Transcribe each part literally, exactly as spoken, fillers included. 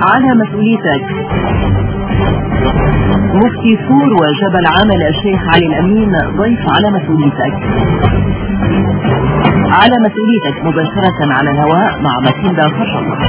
على مسؤوليتك. مفتي سور وجبل عامل الشيخ علي الأمين ضيف على مسؤوليتك. على مسؤوليتك مباشرة على الهواء مع ماتيلدا فشل.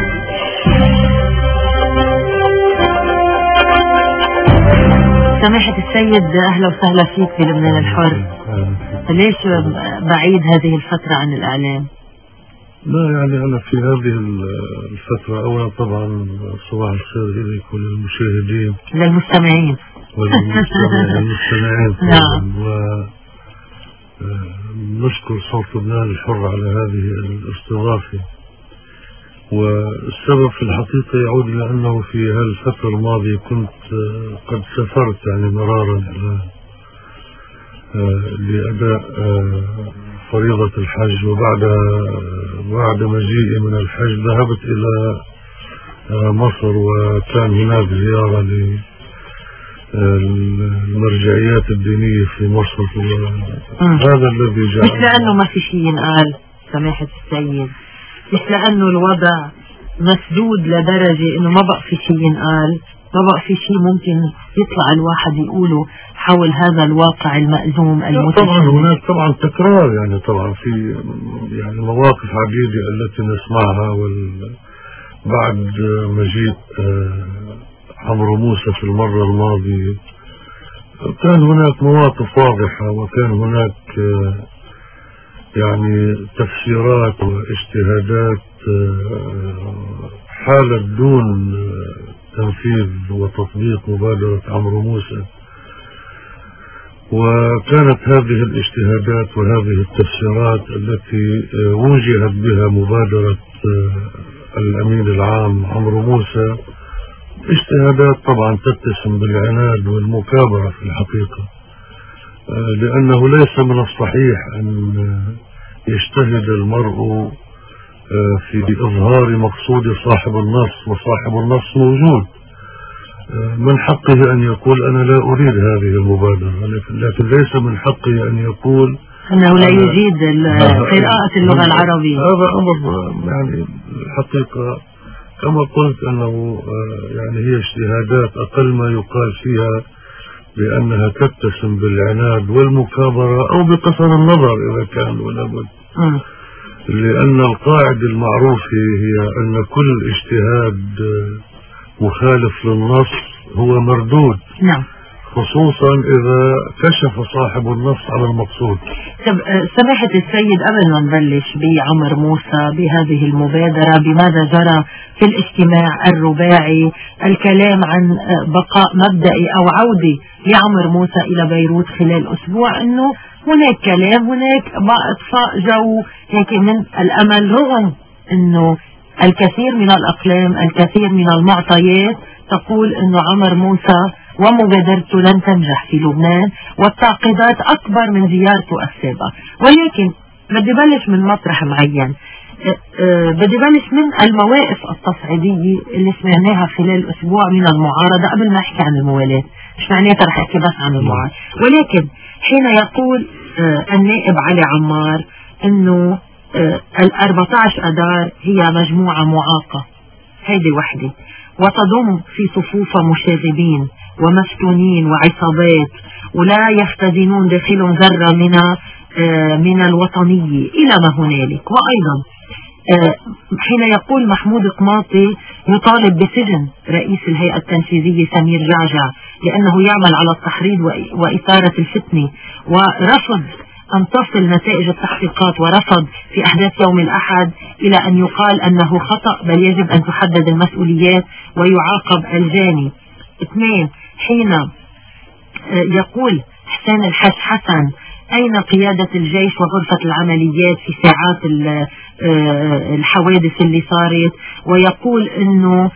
سماحة السيد، أهلا وسهلا فيك في لبنان الحر. ليش بعيد هذه الفترة عن الإعلام؟ لا يعني أنا في هذه الفترة أولا طبعا صباح الخير إليك وللمشاهدين للمستمعين والمستمعين نعم. ونشكر صوت لبنان الحر على هذه الاستضافة. والسبب في الحقيقة يعود إلى أنه في هالفترة الماضية كنت قد سافرت يعني مرارا إلى لأداء فريضة الحج، وبعد بعد مجيئي من الحج ذهبت إلى مصر، وكان هناك زيارة للمرجعيات الدينية في مصر. هذا الذي جاء مش لأنه ما في شيء ينقال سماحة السيد، مش لأنه الوضع مسدود لدرجة إنه ما بقى في شيء ينقال، ما بقى في شيء ممكن يطلع الواحد يقوله حول هذا الواقع المأزوم المتشابه. طبعا هناك طبعا تكرار، يعني طبعا في يعني مواقف عديدة التي نسمعها. بعد مجيء عمرو موسى في المرة الماضية كان هناك مواقف واضحة، وكان هناك يعني تفسيرات واجتهادات حالت دون تنفيذ وتطبيق مبادرة عمرو موسى. وكانت هذه الاجتهادات وهذه التفسيرات التي وجهت بها مبادرة الأمين العام عمرو موسى اجتهادات طبعا تتسم بالعناد والمكابرة في الحقيقة، لأنه ليس من الصحيح أن يجتهد المرء في إظهار مقصود صاحب النص، وصاحب النص موجود. من حقه أن يقول أنا لا أريد هذه المبادرة، لكن ليس من حقه أن يقول أنه لا يجيد قراءة اللغة العربية. هذا أمر يعني الحقيقة كما قلت أنه يعني هي اجتهادات أقل ما يقال فيها بأنها تتسم بالعناد والمكابرة أو بقصر النظر إذا كان ولا بد. لأن القاعدة المعروفة هي أن كل اجتهاد مخالف للنص هو مردود. نعم. خصوصا إذا كشف صاحب النص على المقصود. سماحة السيد، قبل ما نبلش بعمر موسى بهذه المبادرة، بماذا جرى في الاجتماع الرباعي، الكلام عن بقاء مبدئي أو عودة لعمر موسى إلى بيروت خلال أسبوع، أنه هناك كلام، هناك إطفاء جو هيك من الأمل، رغم أنه الكثير من الأقلام، الكثير من المعطيات تقول أنه عمر موسى ومبادرته لن تنجح في لبنان، والتعقيدات أكبر من زيارته السابقة. ولكن بدي بلش من مطرح معين، أه أه بدي بلش من المواقف التصعيدية اللي سمعناها خلال أسبوع من المعارضة. قبل ما أحكي عن الموالاة، مش معناتها رح أحكي بس عن المعارضة، ولكن حين يقول أه النائب علي عمار أنه أه الأربعة عشر أدار هي مجموعة معاقة، هيدي وحدة، وتضم في صفوفها مشاغبين ومسكونين وعصابات ولا يختزنون داخلهم ذرة من من الوطنية إلى ما هنالك. وأيضا حين يقول محمود قماطي يطالب بسجن رئيس الهيئة التنفيذية سمير جعجع لأنه يعمل على التحريض وإثارة الفتنة، ورفض أن تصل نتائج التحقيقات، ورفض في أحداث يوم الأحد إلى أن يقال أنه خطأ، بل يجب أن تحدد المسؤوليات ويعاقب الجاني. اثنين، حين يقول حسين الحاج حسن أين قيادة الجيش وغرفة العمليات في ساعات الحوادث اللي صارت، ويقول أنه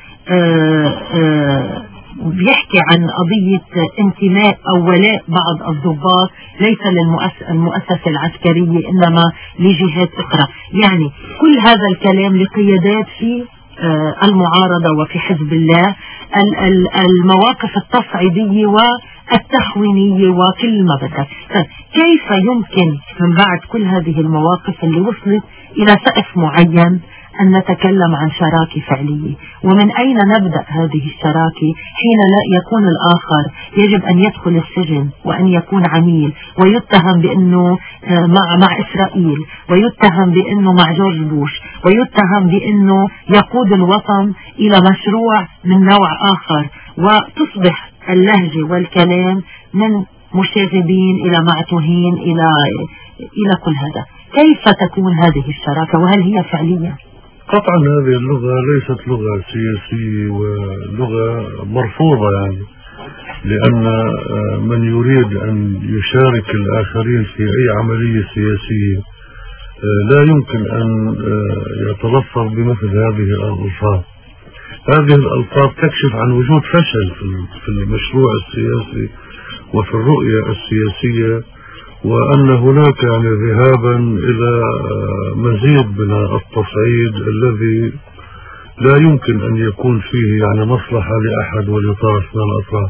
بيحكي عن قضية انتماء أو ولاء بعض الضباط ليس للمؤسسة العسكرية إنما لجهات أخرى. يعني كل هذا الكلام لقيادات في المعارضة وفي حزب الله، المواقف التصعيدية والتخوينية وكل ما بدك. كيف يمكن من بعد كل هذه المواقف اللي وصلت إلى سقف معين أن نتكلم عن شراكة فعلية؟ ومن أين نبدأ هذه الشراكة حين لا يكون الآخر يجب أن يدخل السجن وأن يكون عميل ويتهم بأنه مع مع إسرائيل، ويتهم بأنه مع جورج بوش، ويتهم بأنه يقود الوطن إلى مشروع من نوع آخر، وتصبح اللهجة والكلام من مشاغبين إلى معتوهين إلى إلى كل هذا. كيف تكون هذه الشراكة وهل هي فعلية؟ قطعا هذه اللغة ليست لغة سياسية ولغة مرفوضة، يعني لأن من يريد أن يشارك الآخرين في أي عملية سياسية لا يمكن أن يتلفظ بمثل هذه الألفاظ. هذه الألفاظ تكشف عن وجود فشل في المشروع السياسي وفي الرؤية السياسية، وأن هناك يعني ذهابا إلى مزيد من التصعيد الذي لا يمكن أن يكون فيه يعني مصلحة لأحد ولطرف من الأطراف.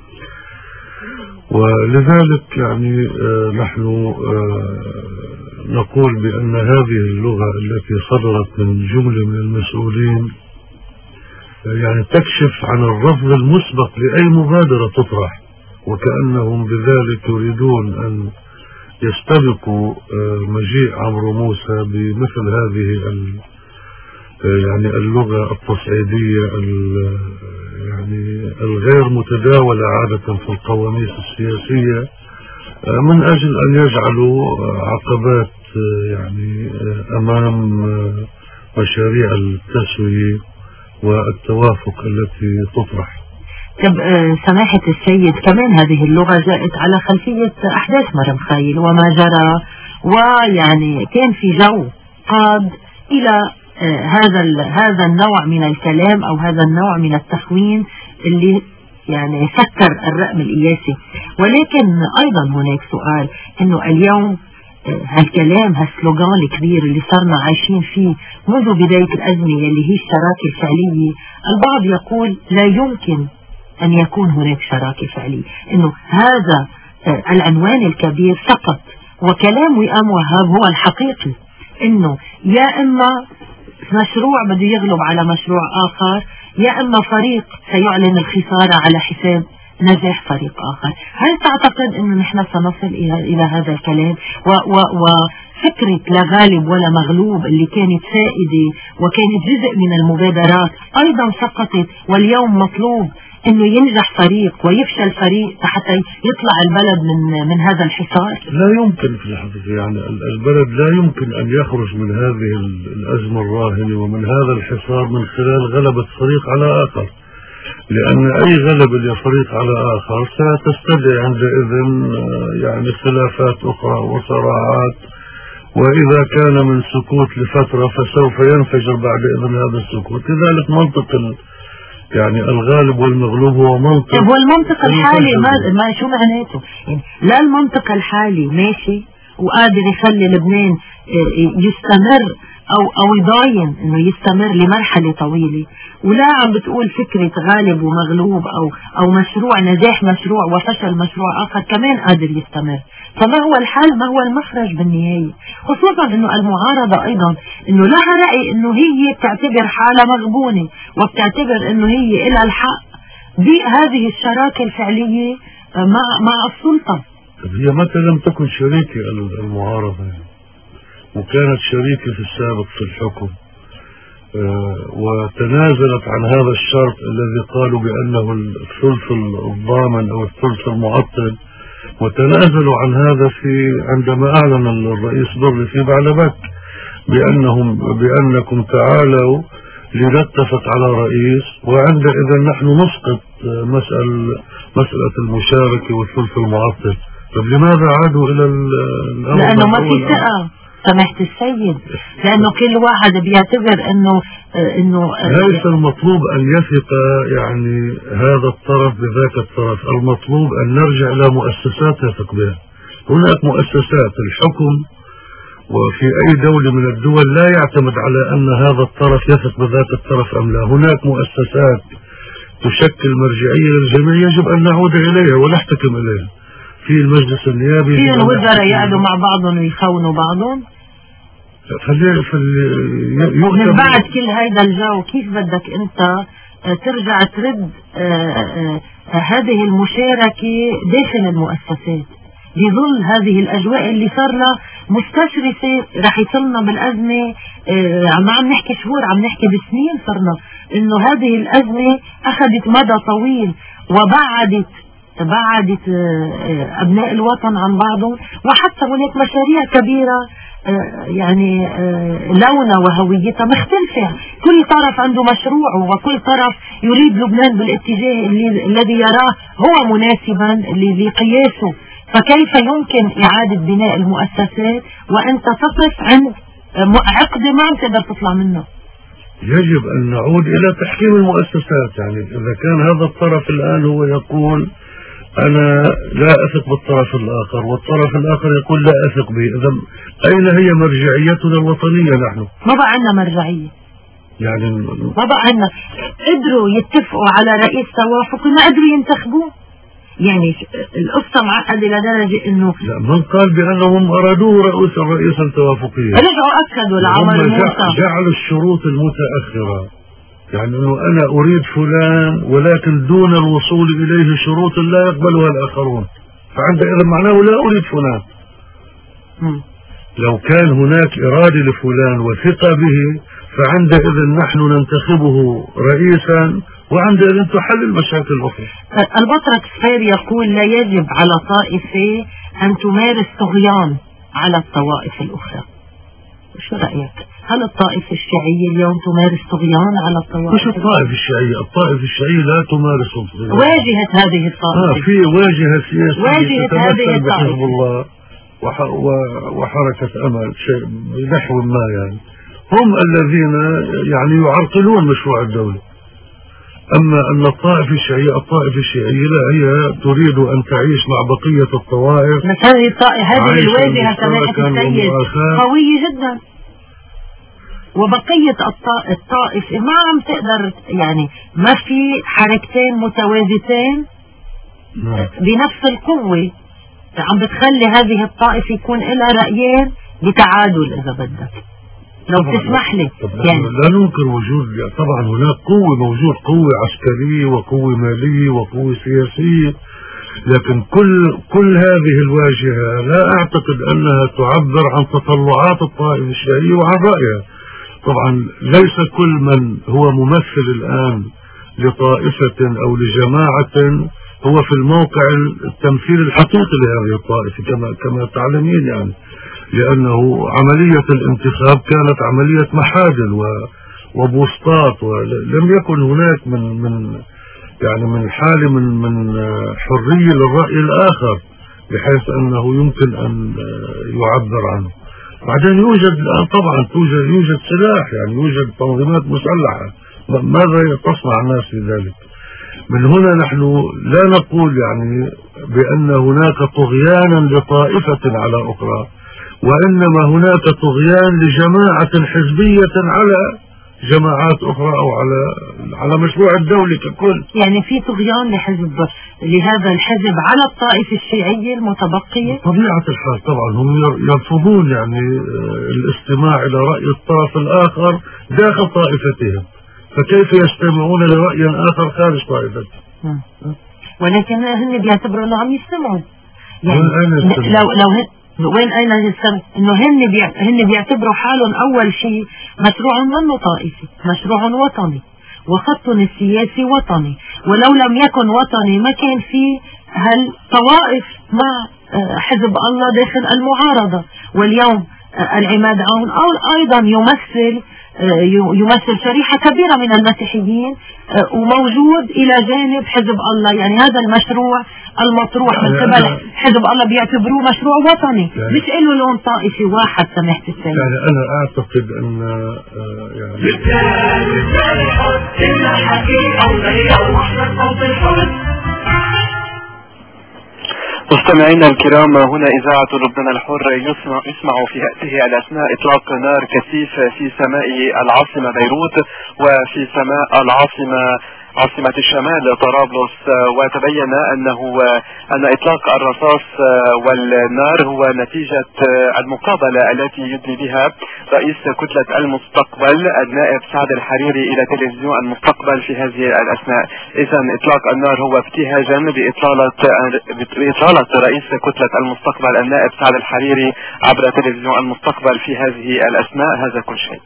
ولذلك يعني نحن نقول بأن هذه اللغة التي صدرت من جملة من المسؤولين يعني تكشف عن الرفض المسبق لأي مبادرة تطرح، وكأنهم بذلك يريدون أن يستبقوا مجيء عمرو موسى بمثل هذه يعني اللغة التصعيدية يعني الغير متداولة عادة في القواميس السياسية، من أجل أن يجعلوا عقبات يعني أمام مشاريع التسوية والتوافق التي تطرح. طب سماحة السيد، كمان هذه اللغة جاءت على خلفية أحداث مريم خايل وما جرى، ويعني كان في جو قاد إلى هذا هذا النوع من الكلام أو هذا النوع من التخوين اللي يعني سكر الرقم القياسي. ولكن أيضا هناك سؤال، إنه اليوم هالكلام هالسلوغان الكبير اللي صرنا عايشين فيه منذ بداية الأزمة اللي هي الشراكة الفعلية، البعض يقول لا يمكن أن يكون هناك شراكة فعلية، إنه هذا العنوان الكبير سقط، وكلام وئام وهاب هو الحقيقي، إنه يا إما مشروع بده يغلب على مشروع آخر، يا إما فريق سيعلن الخسارة على حساب نجاح فريق آخر. هل تعتقد أنه نحن سنصل إلى, إلى هذا الكلام وفكرة لا غالب ولا مغلوب اللي كانت سائدة وكانت جزء من المبادرات أيضا سقطت، واليوم مطلوب أنه ينجح فريق ويفشل فريق حتى يطلع البلد من من هذا الحصار؟ لا يمكن في الحقيقة، يعني البلد لا يمكن أن يخرج من هذه الأزمة الراهنة ومن هذا الحصار من خلال غلبة فريق على آخر، لأن أي غلب لفريق على آخر ستستدعي عندئذ يعني خلافات أخرى وصراعات، وإذا كان من سكوت لفترة فسوف ينفجر بعد إذن هذا السكوت. لذلك منطق يعني الغالب والمغلوب هو منطق. هو المنطق الحالي ما, ما شو معناته؟ يعني لا المنطق الحالي ماشي وقادر يخلي لبنان يستمر أو أو يضاين إنه يستمر لمرحلة طويلة، ولا عم بتقول فكرة غالب ومغلوب أو أو مشروع نجاح مشروع وفشل مشروع آخر كمان قادر يستمر. فما هو الحل؟ ما هو المخرج بالنهاية؟ خصوصا إنه المعارضة أيضا إنه لها رأي إنه هي بتعتبر حالها مغبونة وبتعتبر إنه هي إلها الحق بهذه الشراكة الفعلية مع مع السلطة. هي متى لم تكن شريكة المعارضة وكانت شريكة في السابق في الحكم، آه وتنازلت عن هذا الشرط الذي قالوا بأنه الثلث الضامن أو الثلث المعطل، وتنازلوا عن هذا في عندما أعلن الرئيس بري في بعلبك بأنهم بأنكم تعالوا لنتفق على رئيس، وعندئذ نحن نسقط مسألة مسألة المشاركة والثلث المعطل. طب لماذا عادوا إلى الأمر؟ لأنه ما في ثقة سمحت السيد، لأنه كل واحد بيعتبر أنه أنه ليس المطلوب أن يثق يعني هذا الطرف بذاك الطرف، المطلوب أن نرجع إلى مؤسسات يثق بها. هناك مؤسسات الحكم وفي أي دولة من الدول لا يعتمد على أن هذا الطرف يثق بذاك الطرف أم لا. هناك مؤسسات تشكل مرجعية للجميع يجب أن نعود إليها ونحتكم إليها. في المجلس النيابي في الوزراء يقعدوا مع بعضهم ويخونوا بعضهم. خلينا في من بعد كل هيدا الجو كيف بدك انت ترجع ترد هذه المشاركة داخل المؤسسات بظل هذه الأجواء اللي صار لها مستشرفة رح يصلنا بالأزمة. عم عم نحكي شهور، عم نحكي بسنين صرنا إنه هذه الأزمة أخذت مدى طويل وبعدت بعدت أبناء الوطن عن بعضهم، وحتى هناك مشاريع كبيرة يعني لونها وهويتها مختلفة. كل طرف عنده مشروعه وكل طرف يريد لبنان بالاتجاه اللي الذي يراه هو مناسبا لقياسه. فكيف يمكن إعادة بناء المؤسسات وأنت تقف عند عقد ما عم تقدر تطلع منه؟ يجب أن نعود إلى تحكيم المؤسسات. يعني إذا كان هذا الطرف الآن هو يقول أنا لا أثق بالطرف الآخر والطرف الآخر يقول لا أثق به، إذا أين هي مرجعيتنا الوطنية؟ نحن ما بقى عندنا مرجعية، يعني ما بقى عندنا. قدروا يتفقوا على رئيس توافق وما قدروا ينتخبوه. يعني القصة معقدة لدرجة انه لا، من قال بانهم ارادوه رئيسا رئيسا توافقيا؟ رجعوا اكدوا لعمر موسى، جعلوا الشروط المتأخرة، يعني انه انا اريد فلان ولكن دون الوصول اليه شروط لا يقبلها الاخرون، فعندئذ معناه لا اريد فلان. م. لو كان هناك ارادة لفلان وثقة به فعندئذ نحن ننتخبه رئيسا وعندئذ تحل المشاكل الأخرى. البطرك سفير يقول لا يجب على طائفة أن تمارس طغيان على الطوائف الأخرى. شو رأيك؟ هل الطائفة الشيعية اليوم تمارس طغيان على الطوائف؟ مش الطائفة الشيعية، الطائفة الشيعية لا تمارس طغيان. واجهت هذه الطائفة. آه في واجهة سياسية واجهت هذه الطائفة بحزب الله وح وحركة أمل شيء بنحو ما، يعني هم الذين يعني يعرقلون مشروع الدولة. أما أن الطائفة الشيعية الطائفة الشيعية لا، هي تريد أن تعيش مع بقية الطوائف. بس هذه الطائفة هذه الواجهة سماحة السيد قوية جدا، وبقية الطائفة ما عم تقدر، يعني ما في حركتين متوازتين بنفس القوة عم بتخلي هذه الطائفة يكون لها رأيين بتعادل إذا بدك. لو تسمح لي يعني لا ننكر وجود، طبعا هناك قوة موجود، قوة عسكرية وقوة مالية وقوة سياسية، لكن كل كل هذه الواجهة لا أعتقد أنها تعبر عن تطلعات الطائفة الشيعية وعن رأيها. طبعا ليس كل من هو ممثل الآن لطائفة أو لجماعة هو في الموقع التمثيل الحقيقي لهذه الطائفة كما كما تعلمين، يعني لأنه عملية الانتخاب كانت عملية محادل وبوسطات، ولم يكن هناك من من يعني من حالة من من حرية للرأي الآخر بحيث أنه يمكن أن يعبر عنه. بعدين يوجد الآن طبعا توجد يوجد سلاح، يعني يوجد تنظيمات مسلحة، ماذا تصنع الناس في ذلك؟ من هنا نحن لا نقول يعني بأن هناك طغيانا لطائفة على أخرى، وإنما هناك طغيان لجماعة حزبية على جماعات أخرى أو على على مشروع الدولة ككل. يعني في طغيان لحزب لهذا الحزب على الطائفة الشيعية المتبقية؟ طبيعة الحال طبعا هم يرفضون يعني الاستماع إلى رأي الطرف الآخر داخل طائفتهم، فكيف يستمعون لرأي آخر خارج طائفتهم؟ ولكن هن بيعتبروا أنه عم يستمعوا، يعني لو لو هن وين أين السبب؟ إنه هن بيع... هن بيعتبروا حالهم أول شيء مشروع منه طائفي، مشروع وطني، وخطهم السياسي وطني، ولو لم يكن وطني ما كان فيه هالطوائف مع حزب الله داخل المعارضة. واليوم العماد عون أيضا يمثل يمثل شريحة كبيرة من المسيحيين وموجود إلى جانب حزب الله، يعني هذا المشروع المطروح من قبل حزب الله بيعتبروه مشروع وطني، مش له لون طائفي واحد. سمحت السيد، يعني أنا أعتقد أن مستمعينا الكرام، هنا إذاعة لبنان الحر يسمع, يسمع في هذه الأثناء إطلاق نار كثيف في سماء العاصمة بيروت وفي سماء العاصمة عاصمة الشمال طرابلس، وتبين أنه أن إطلاق الرصاص والنار هو نتيجة المقابلة التي يدلي بها رئيس كتلة المستقبل النائب سعد الحريري إلى تلفزيون المستقبل في هذه الأثناء. إذا إطلاق النار هو ابتهاجا بإطلالة بإطلالة رئيس كتلة المستقبل النائب سعد الحريري عبر تلفزيون المستقبل في هذه الأثناء. هذا كل شيء.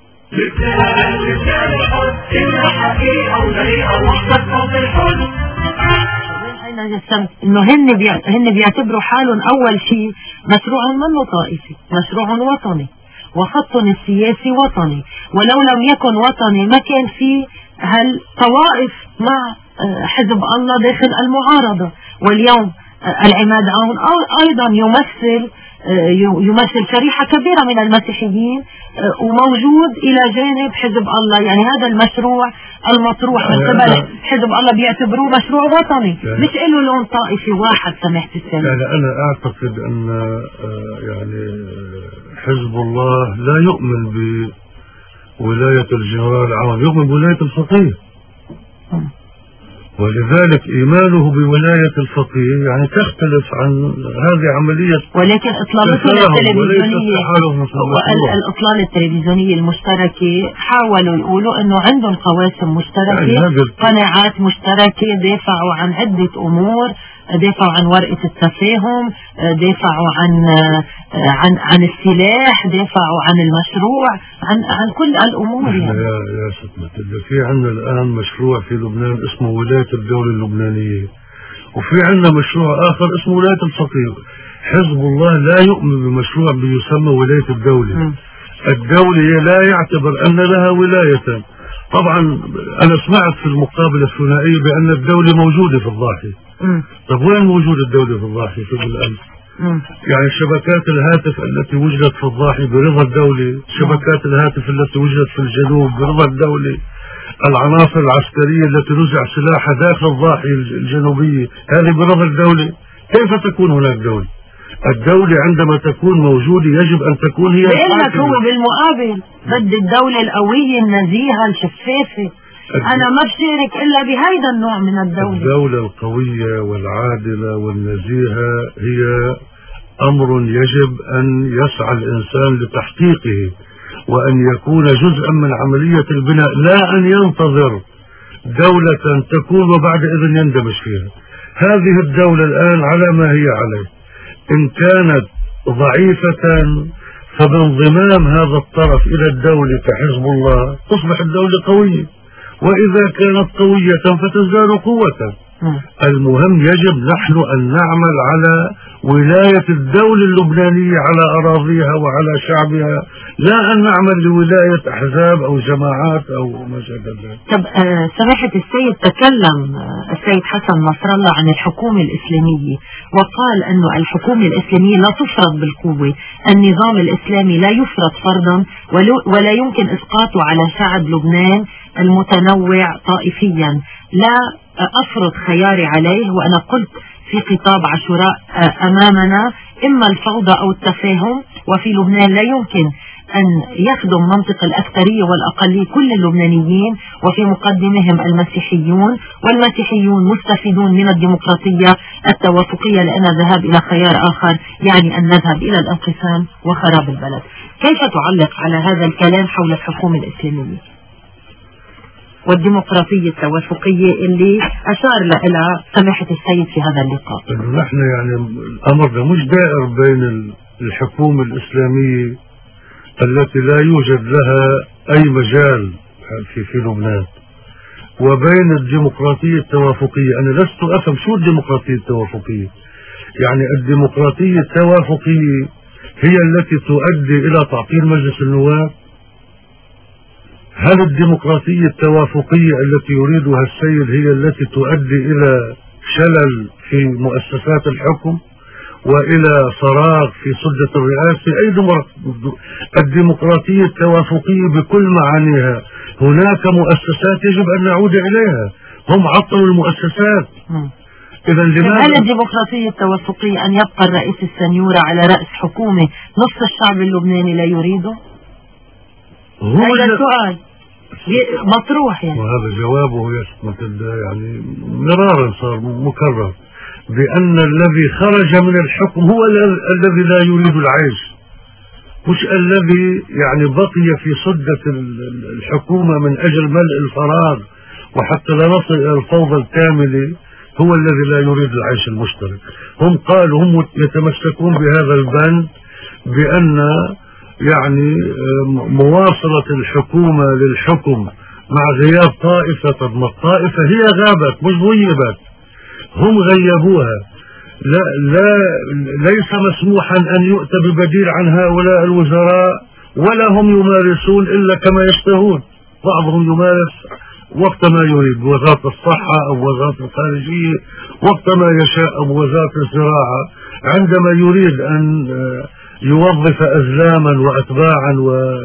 انه هن هن بيعتبروا حالهم اول شيء مشروع منه طائفي، مشروع وطني، وخطهم السياسي وطني، ولو لم يكن وطني ما كان في هالطوائف مع حزب الله داخل المعارضة. واليوم العماد عون ايضا يمثل يمثل شريحة كبيرة من المسيحيين وموجود إلى جانب حزب الله. يعني هذا المشروع المطروح من قبل حزب الله بيعتبروه مشروع وطني، مش له لون طائفي واحد. سمحت السلام. يعني أنا أعتقد أن يعني حزب الله لا يؤمن بولاية الجنرال العام، يؤمن بولاية الفقيه، ولذلك إيمانه بولاية الفقيه يعني تختلف عن هذه عملية. ولكن إطلالته التلفزيونية الإطلال التلفزيونية المشتركة حاولوا يقولوا أنه عندهم قواسم مشتركة، يعني قناعات مشتركة، دافعوا عن عدة أمور، دافعوا عن ورقة التفاهم، دافعوا عن عن عن السلاح، دافعوا عن المشروع، عن عن كل الأمور. يعني يا يا ستمة في عندنا الآن مشروع في لبنان اسمه ولاية الدولة اللبنانية، وفي عندنا مشروع آخر اسمه ولاية الفقيه. حزب الله لا يؤمن بمشروع بيسمى ولاية الدولة. م. الدولة لا يعتبر أن لها ولاية. طبعا أنا سمعت في المقابلة الثنائية بأن الدولة موجودة في الضاحية. طب وين موجود الدولة في الضاحية في الأمس؟ يعني شبكات الهاتف التي وجدت في الضاحية برضا الدولة، شبكات الهاتف التي وجدت في الجنوب برضا الدولة، العناصر العسكرية التي نزع سلاحها داخل الضاحية الجنوبية هذه برضا الدولة. كيف تكون هناك دولة؟ الدولة عندما تكون موجودة يجب أن تكون هي الحاكمة. هو بالمقابل بدي الدولة القوية النزيهة الشفافة. أنا ما بشارك إلا بهذا النوع من الدولة. الدولة القوية والعادلة والنزيهة هي أمر يجب أن يسعى الإنسان لتحقيقه وأن يكون جزءا من عملية البناء، لا أن ينتظر دولة تكون وبعد إذن يندمج فيها. هذه الدولة الآن على ما هي عليه، إن كانت ضعيفة فبانضمام هذا الطرف إلى الدولة كحزب الله تصبح الدولة قوية، وإذا كانت قوية فتزداد قوة. المهم يجب نحن أن نعمل على ولاية الدولة اللبنانية على أراضيها وعلى شعبها، لا أن نعمل لولاية أحزاب أو جماعات أو ما شابه ذلك. طب آه سماحة السيد، تكلم آه السيد حسن نصر الله عن الحكومة الإسلامية وقال أن الحكومة الإسلامية لا تفرض بالقوة، النظام الإسلامي لا يفرض فرضا ولا يمكن إسقاطه على شعب لبنان المتنوع طائفيا. لا أفرض خياري عليه، وأنا قلت في خطاب عاشوراء أمامنا إما الفوضى أو التفاهم، وفي لبنان لا يمكن أن يخدم منطق الأكثرية والأقلية كل اللبنانيين وفي مقدمهم المسيحيون، والمسيحيون مستفيدون من الديمقراطية التوافقية، لأن الذهاب إلى خيار آخر يعني أن نذهب إلى الانقسام وخراب البلد. كيف تعلق على هذا الكلام حول الحكومة الإسلامية والديمقراطية التوافقية اللي أشار لها سماحة السيد في هذا اللقاء؟ نحن يعني أمرنا مش دائر بين الحكومة الإسلامية التي لا يوجد لها أي مجال في في لبنان وبين الديمقراطية التوافقية. أنا لست أفهم شو الديمقراطية التوافقية. يعني الديمقراطية التوافقية هي التي تؤدي إلى تعطيل مجلس النواب؟ هل الديمقراطية التوافقية التي يريدها السيد هي التي تؤدي إلى شلل في مؤسسات الحكم وإلى فراغ في سدة الرئاسة؟ أي الديمقراطية التوافقية بكل معانيها هناك مؤسسات يجب أن نعود إليها، هم عطلوا المؤسسات. إذا لماذا؟ هل الديمقراطية التوافقية أن يبقى الرئيس السنيورة على رأس حكومة نصف الشعب اللبناني لا يريده؟ هو هذا السؤال. مطروح يعني. وهذا جوابه مثل يعني مرارا صار مكرر بأن الذي خرج من الحكم هو الذي لا يريد العيش، مش الذي يعني بقي في صدة الحكومة من أجل ملء الفراغ وحتى لا نصل إلى الفوضى الكاملة هو الذي لا يريد العيش المشترك. هم قالوا هم يتمسكون بهذا البند بأن يعني مواصلة الحكومة للحكم مع غياب طائفة. طب ما الطائفة هي غابت مش غيبت، هم غيبوها. لا, لا ليس مسموحا أن يؤتى ببديل عن هؤلاء الوزراء ولا هم يمارسون إلا كما يشتهون. بعضهم يمارس وقت ما يريد، وزارة الصحة أو وزارة الخارجية وقت ما يشاء، أو وزارة الزراعة عندما يريد أن يوظف أزلاما وأتباعا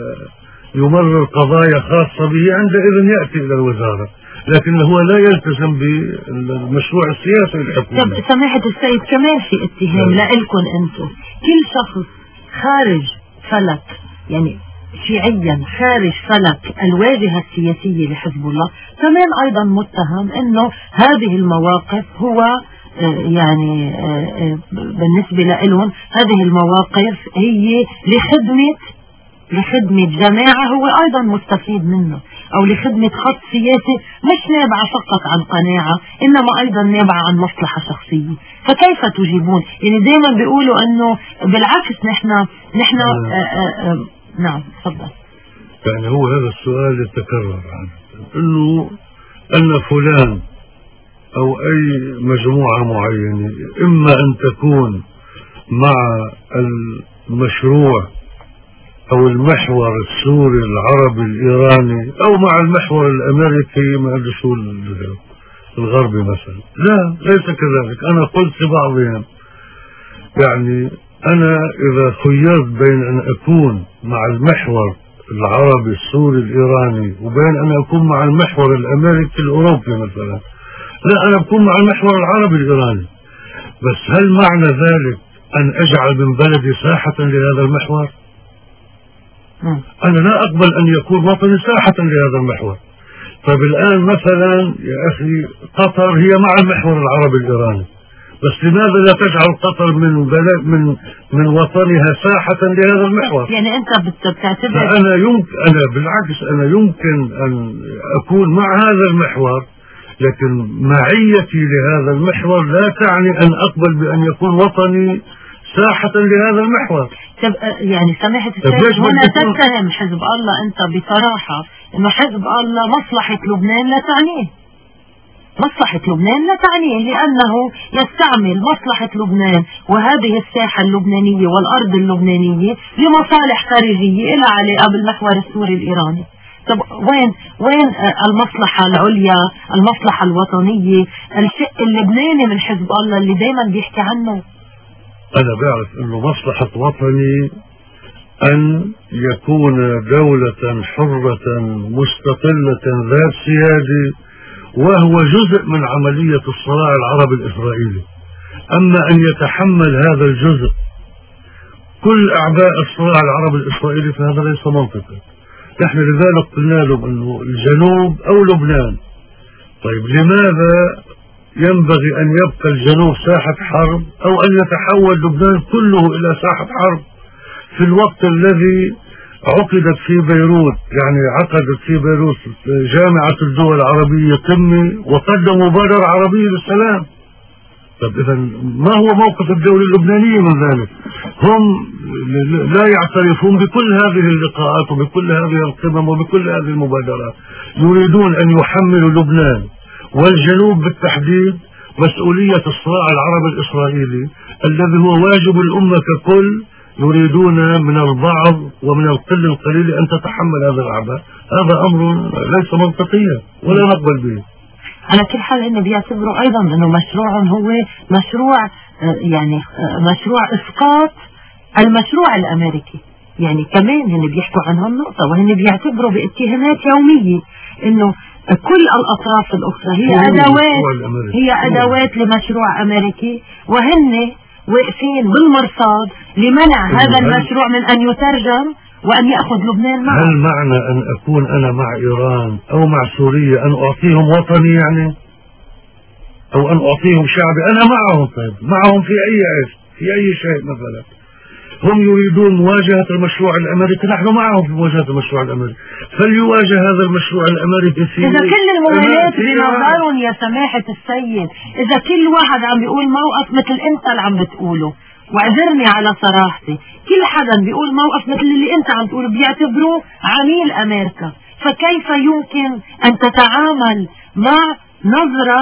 ويمرر قضايا خاصة به عندئذ يأتي إلى الوزارة، لكن هو لا يلتزم بالمشروع السياسي الحكومي. طب سماحة السيد كمان في اتهام لإلكم أنتم، كل شخص خارج فلك يعني شيعيا خارج فلك الواجهة السياسية لحزب الله كمان أيضا متهم أنه هذه المواقف هو يعني بالنسبة لهم هذه المواقف هي لخدمة لخدمة جماعة هو أيضا مستفيد منه، أو لخدمة خط سياسي مش نابعة فقط عن قناعة إنما أيضا نابعة عن مصلحة شخصية. فكيف تجيبون؟ يعني دائما بيقولوا أنه بالعكس نحن نحن آآ آآ نعم تفضل. يعني هو هذا السؤال يتكرر عنه إنه أن فلان أو أي مجموعة معينة إما أن تكون مع المشروع أو المحور السوري العربي الإيراني أو مع المحور الأمريكي ما أدري شو الغربي مثلا. لا ليس كذلك. أنا قلت لبعضهم يعني أنا إذا خيرت بين أن أكون مع المحور العربي السوري الإيراني وبين أن أكون مع المحور الأمريكي الأوروبي مثلا، لا أنا أكون مع المحور العربي الإيراني. بس هل معنى ذلك أن أجعل من بلدي ساحة لهذا المحور؟ أنا لا أقبل أن يكون وطني ساحة لهذا المحور. طيب الآن مثلا يا أخي قطر هي مع المحور العربي الإيراني، بس لماذا لا تجعل قطر من بلد من من وطنها ساحة لهذا المحور؟ يعني أنت بتعتبر أنا يمكن أنا بالعكس أنا يمكن أن أكون مع هذا المحور، لكن معيتي لهذا المحور لا تعني أن أقبل بأن يكون وطني ساحة لهذا المحور. طب يعني سماحة السيد هنا تتهم حزب الله أنت بصراحة إنه حزب الله مصلحة لبنان لا تعنيه، مصلحة لبنان لا تعنيه لأنه يستعمل مصلحة لبنان وهذه الساحة اللبنانية والأرض اللبنانية لمصالح خارجية إلى علاقة بالمحور السوري الإيراني. طب وين وين المصلحة العليا، المصلحة الوطنية، الشق اللبناني من حزب الله اللي دايما بيحكي عنه؟ أنا بعرف إنه مصلحة وطني أن يكون دولة حرة مستقلة ذات سيادة، وهو جزء من عملية الصراع العربي الإسرائيلي. أما أن يتحمل هذا الجزء كل أعباء الصراع العربي الإسرائيلي فهذا ليس منطقي. نحن لذلك قلنا لهم أنه الجنوب أو لبنان. طيب لماذا ينبغي أن يبقى الجنوب ساحة حرب أو أن يتحول لبنان كله إلى ساحة حرب في الوقت الذي عقدت في بيروت، يعني عقدت في بيروت جامعة الدول العربية قمة وقدموا مبادرة عربية للسلام. طب إذا ما هو موقف الدولة اللبنانية من ذلك؟ هم لا يعترفون بكل هذه اللقاءات وبكل هذه القمم وبكل هذه المبادرات، يريدون أن يحملوا لبنان والجنوب بالتحديد مسؤولية الصراع العربي الإسرائيلي الذي هو واجب الأمة ككل. يريدون من البعض ومن القل القليل أن تتحمل هذا الأعباء. هذا أمر ليس منطقيا ولا نقبل به. على كل حال إنه بيعتبروا أيضا أنه مشروعهم هو مشروع يعني مشروع إسقاط المشروع الأمريكي. يعني كمان هن بيحكوا عن هالنقطة وهن بيعتبروا باتهامات يومية إنه كل الأطراف الأخرى هي أدوات هي أدوات لمشروع أمريكي، وهن واقفين بالمرصاد لمنع هذا المشروع من أن يترجم وأن يأخذ لبنان معه. هل معنى أن أكون أنا مع إيران أو مع سوريا أن أعطيهم وطني يعني، أو أن أعطيهم شعبي؟ أنا معهم. طيب معهم في أي عيش، في أي شيء مثلا. هم يريدون مواجهة المشروع الأمريكي، نحن معهم في مواجهة المشروع الأمريكي، فليواجه هذا المشروع الأمريكي في إذا كل الموالات بنظرهم يا سماحة السيد، إذا كل واحد عم بيقول موقف مثل أنت اللي عم بتقوله، واعذرني على صراحتي، كل حدا بيقول موقف مثل اللي أنت عم تقوله بيعتبروه عميل أمريكا، فكيف يمكن أن تتعامل مع نظرة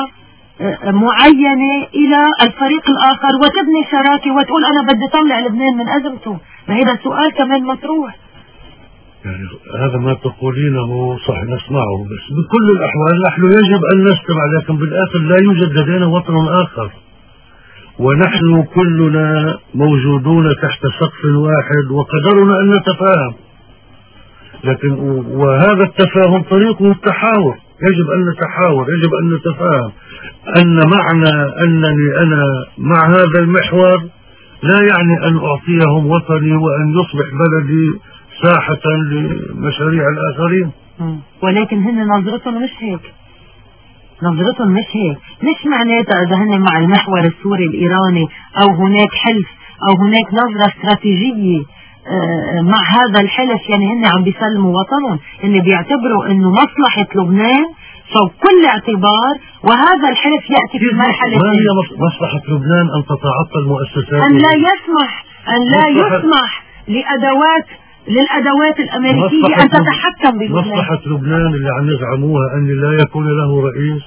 معينة إلى الفريق الآخر وتبني شراكة وتقول أنا بدي طلع لبنان من أزمته؟ ما هذا سؤال كمان مطروح. يعني هذا ما تقولينه صح نسمعه، بس بكل الأحوال نحن يجب أن نستمع، لكن بالآخر لا يوجد لدينا وطن آخر، ونحن كلنا موجودون تحت سقف واحد وقدرنا أن نتفاهم، لكن وهذا التفاهم طريقه التحاور، يجب أن نتحاور، يجب أن نتفاهم أن معنى أنني أنا مع هذا المحور لا يعني أن أعطيهم وطني وأن يصبح بلدي ساحة لمشاريع الآخرين. ولكن هن نظرتهم مش هيك، نظرتهم مش هيك، مش معناتها إذا هن مع المحور السوري الإيراني أو هناك حلف أو هناك نظرة استراتيجية مع هذا الحلف يعني هن عم بيسلموا وطنهم، هن بيعتبروا إنه مصلحة لبنان فوق كل اعتبار، وهذا الحلف يأتي في مرحلة. ما هي مصلحة لبنان أن تتعطل مؤسسات؟ أن لا يسمح أن لا يسمح لأدوات للأدوات الأمريكية أن تتحكم بلبنان. مصلحة لبنان اللي عم يزعموها أن لا يكون له رئيس،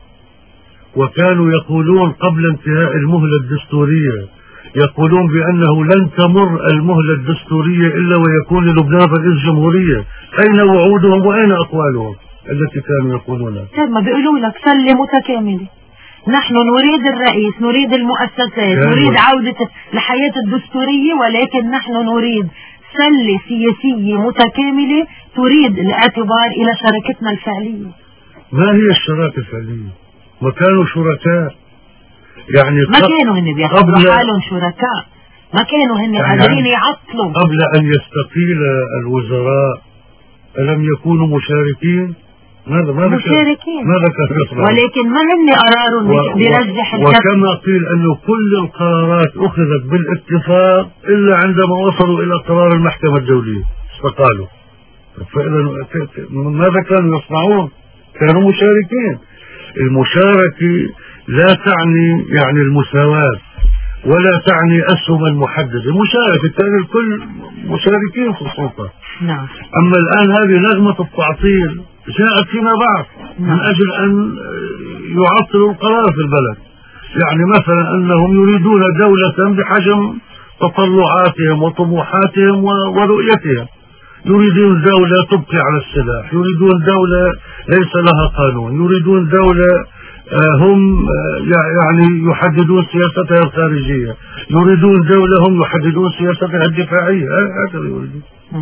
وكانوا يقولون قبل انتهاء المهلة الدستورية، يقولون بأنه لن تمر المهلة الدستورية إلا ويكون للبنان رئيس جمهورية. أين وعودهم وأين أقوالهم التي كانوا يقولونها؟ ما بيقولوا لك سلة متكاملة، نحن نريد الرئيس، نريد المؤسسات، نريد عودة الحياة الدستورية، ولكن نحن نريد سلة سياسية متكاملة تريد الاعتبار إلى شراكتنا الفعلية. ما هي الشراكة الفعلية؟ ما كانوا شركاء يعني، ما كانوا هن بيعتبروا حالهم شركاء، ما كانوا هن قادرين يعطلوا. قبل أن يستقيل الوزراء ألم يكونوا مشاركين؟ ماذا ماذا مشاركين ماذا كان يصنع؟ ولكن ما هن قرارهم و... بيرجح الكف. وكما قيل أنه كل القرارات أخذت بالاتفاق إلا عندما وصلوا إلى قرار المحكمة الدولية استقالوا. فإذا ماذا كانوا يصنعون؟ كانوا مشاركين. المشاركة لا تعني يعني المساواة ولا تعني أسهم المحددة، مشاركة تعني الكل مشاركين في السلطة. نعم. أما الآن هذه نغمة التعطيل جاءت فيما بعد من أجل أن يعطلوا القرار في البلد، يعني مثلا أنهم يريدون دولة بحجم تطلعاتهم وطموحاتهم ورؤيتهم، يريدون دولة تبقي على السلاح، يريدون دولة ليس لها قانون، يريدون دولة هم يعني يحددون سياستها الخارجية، يريدون دولة هم يحددون سياستها الدفاعية، هكذا يريدون.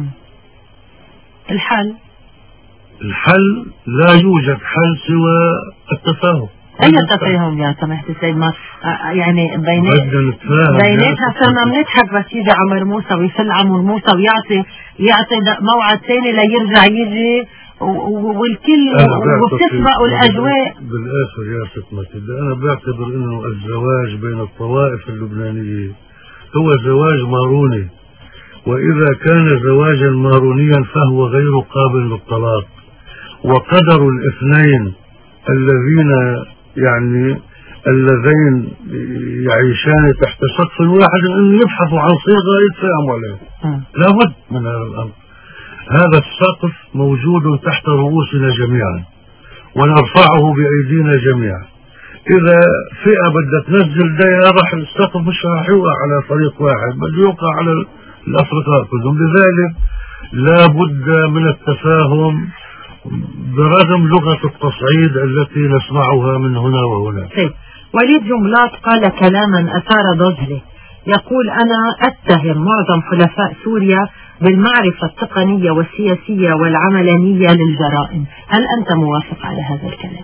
الحل الحل لا يوجد حل سوى التفاهم. أي تفاهم يا سماحة السيد؟ ما يعني بيناتنا صرنا بنضحك بس يجي عمر موسى ويفل عمر موسى ويعطي يعطي موعد ثاني ليرجع يجي والكل وبتسبق الأجواء. بالآخر يا ست ماتد أنا بعتبر إنه الزواج بين الطوائف اللبنانية هو زواج ماروني، وإذا كان زواجا مارونيا فهو غير قابل للطلاق، وقدر الاثنين الذين يعني اللذين يعيشان تحت سقف واحد أن يبحثوا عن صيغة يتفاهموا عليها. لابد من هذا الأمر. هذا السقف موجود تحت رؤوسنا جميعا ونرفعه بأيدينا جميعا. إذا فئة بدها تنزل ديها راح السقف مش راح يوقع على فريق واحد، بل يوقع على الأفرقاء كلهم. لذلك لا بد من التفاهم برغم لغة التصعيد التي نسمعها من هنا وهنا. وليد جملات قال كلاما أثار ضجره، يقول أنا أتهم معظم حلفاء سوريا بالمعرفة التقنية والسياسية والعملانية للجرائم. هل أنت موافق على هذا الكلام؟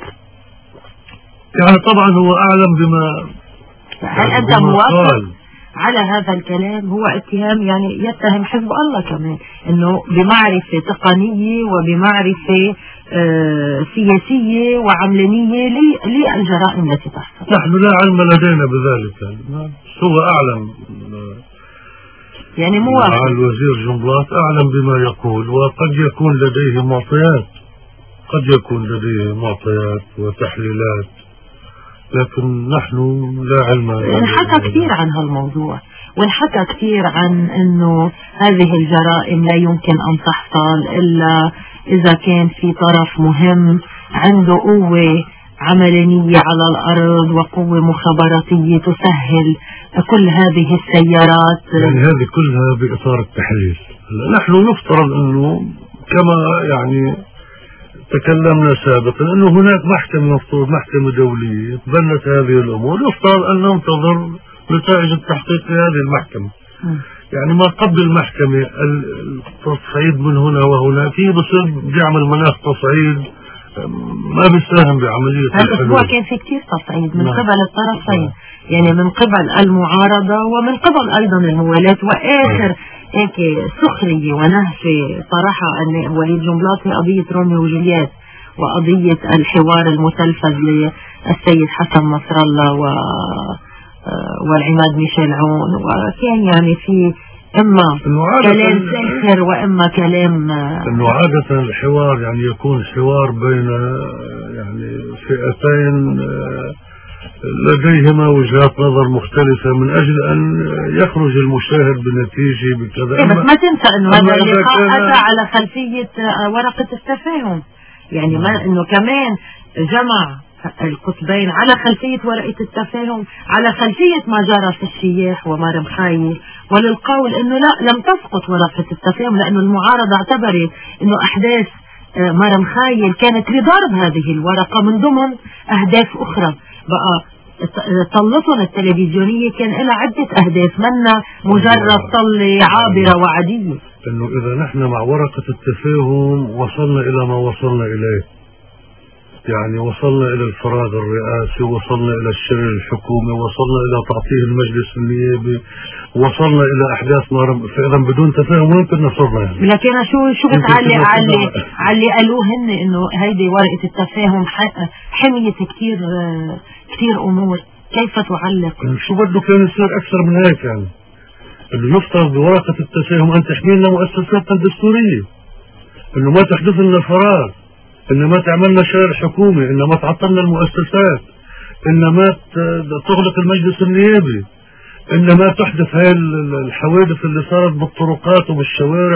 يعني طبعا هو أعلم بما هل أنت موافق؟ على هذا الكلام هو اتهام يعني يتهم حزب الله كمان انه بمعرفة تقنية وبمعرفة آه سياسية وعملانية للجرائم التي تحصل. نحن لا علم لدينا بذلك، هو أعلم يعني موافق الوزير جنبلاط أعلم بما يقول، وقد يكون لديه معطيات قد يكون لديه معطيات وتحليلات، لكن نحن لا علم. انحكى كثير عن هالموضوع، وانحكى كثير عن انه هذه الجرائم لا يمكن ان تحصل الا اذا كان في طرف مهم عنده قوة عملانية على الارض وقوة مخابراتية تسهل كل هذه السيارات. يعني هذه كلها باطار التحليل. نحن نفترض انه كما يعني تكلمنا سابقا انه هناك محكمة مفتوض محكمة دولية تبنت هذه الامور، يفترض ان ننتظر نتائج التحقيق في هذه المحكمة. م. يعني ما قبل المحكمة التصعيد من هنا وهناك بصير بيعمل مناخ تصعيد ما بيساهم بعملية هذا الاسبوع كان في كثير تصعيد من قبل الطرفين، يعني من قبل المعارضة ومن قبل ايضا الموالاة، واخر هيك سخرية ونهفة صراحة أن وليد جنبلاط في قضية روميو وجولييت وقضية الحوار المتلفز للسيد حسن نصر الله و والعماد ميشيل عون، وكان يعني في إما كلام ساخر وإما كلام إنه عادة الحوار يعني يكون حوار بين يعني فئتين لديهما وجهات نظر مختلفة من أجل أن يخرج المشاهد بنتيجة بكذا. إيه بس ما تنسى أنه هذا اللقاء أتى على خلفية ورقة التفاهم، يعني ما أنه كمان جمع القطبين على خلفية ورقة التفاهم، على خلفية ما جرى في الشياح ومارم خايل، وللقول أنه لا لم تسقط ورقة التفاهم لأنه المعارضة اعتبرت أنه أحداث مارم خايل كانت لضرب هذه الورقة من ضمن أهداف أخرى. بقى طلتهم التلفزيونية كان لها عدة أهداف منا مجرد طلة عابرة وعادية. إنه إذا نحن مع ورقة التفاهم وصلنا إلى ما وصلنا إليه، يعني وصلنا إلى الفراغ الرئاسي، وصلنا إلى الشر الحكومي، وصلنا إلى تعطيل المجلس النيابي، وصلنا إلى أحداث نار، فإذا بدون تفاهم وين كنا صرنا يعني. لكن شو شو بتعلق على على اللي قالوه هن إنه هيدي ورقة التفاهم حميت كثير كثير أمور، كيف تعلق؟ شو بده كان يصير أكثر من هيك يعني؟ إنه يفترض بورقة التفاهم أن تحمي لنا مؤسساتنا الدستورية، إنه ما تحدث لنا فراغ، إنما تعملنا شر حكومي، إنما تعطلنا المؤسسات، إنما تغلق المجلس النيابي، إنما تحدث هاي الحوادث اللي صارت بالطرقات وبالشوارع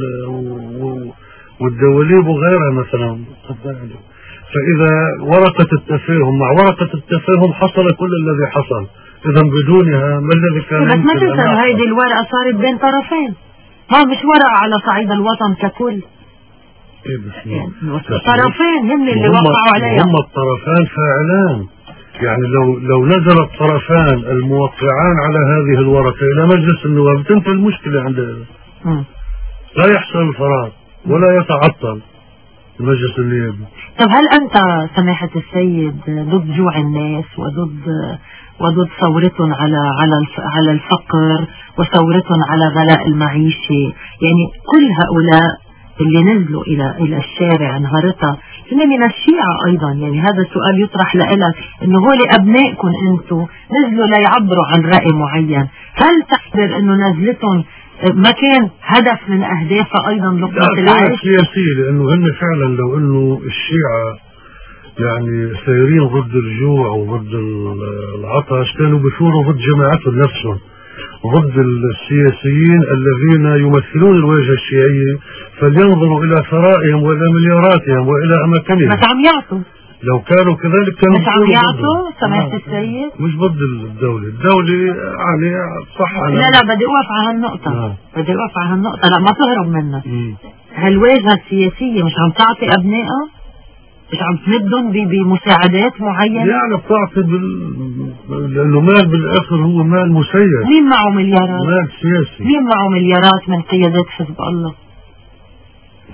والدواليب وغيرها مثلا. فإذا ورقة التفاهم مع ورقة التفاهم حصل كل الذي حصل، إذا بدونها ما الذي كان. بس ما تنسى هذه الورقة صارت بين طرفين، ما مش ورقة على صعيد الوطن ككل. يعني الطرفين هم اللي وقعوا عليها، هم الطرفان فاعلان. يعني لو لو نزل الطرفان الموقعان على هذه الورقة إلى مجلس النواب تنتهي المشكلة عندنا، لا يحصل الفراغ ولا يتعطل المجلس النيابي. طب هل أنت سماحة السيد ضد جوع الناس وضد وضد ثورتهم على على على الفقر وثورتهم على غلاء المعيشة؟ يعني كل هؤلاء اللي نزلوا إلى إلى الشارع نهارتها هن من الشيعة أيضا. يعني هذا السؤال يطرح لك، إنه هول أبنائكم أنتم نزلوا ليعبروا عن رأي معين، هل تحضر إنه نزلتهم ما كان هدف من أهدافها أيضا لقمة العيش؟ سياسية، لأنه هن فعلا لو إنه الشيعة يعني سيرين ضد الجوع وضد العطش كانوا بيثوروا ضد جماعتهم نفسهم، ضد السياسيين الذين يمثلون الواجهة الشيعية، فلينظروا إلى ثرائهم وإلى ملياراتهم وإلى أماكنهم. بس عم يعطوا، لو كانوا كذلك كانوا مش عم يعطوا. سمعت السيد مش ضد الدولة، الدولة يعني صح. لا لا بدي أوقف على هالنقطة، آه. بدي أوقف على هالنقطة، لا ما تهرب منها. هالواجهة السياسية مش عم تعطي أبنائها، مش عم تمدهم بمساعدات معينة، يعني بتعطي بال... لأنه مال بالآخر هو مال مسير. مين معه مليارات؟ مال سياسي. مين معه مليارات من قيادات حزب الله؟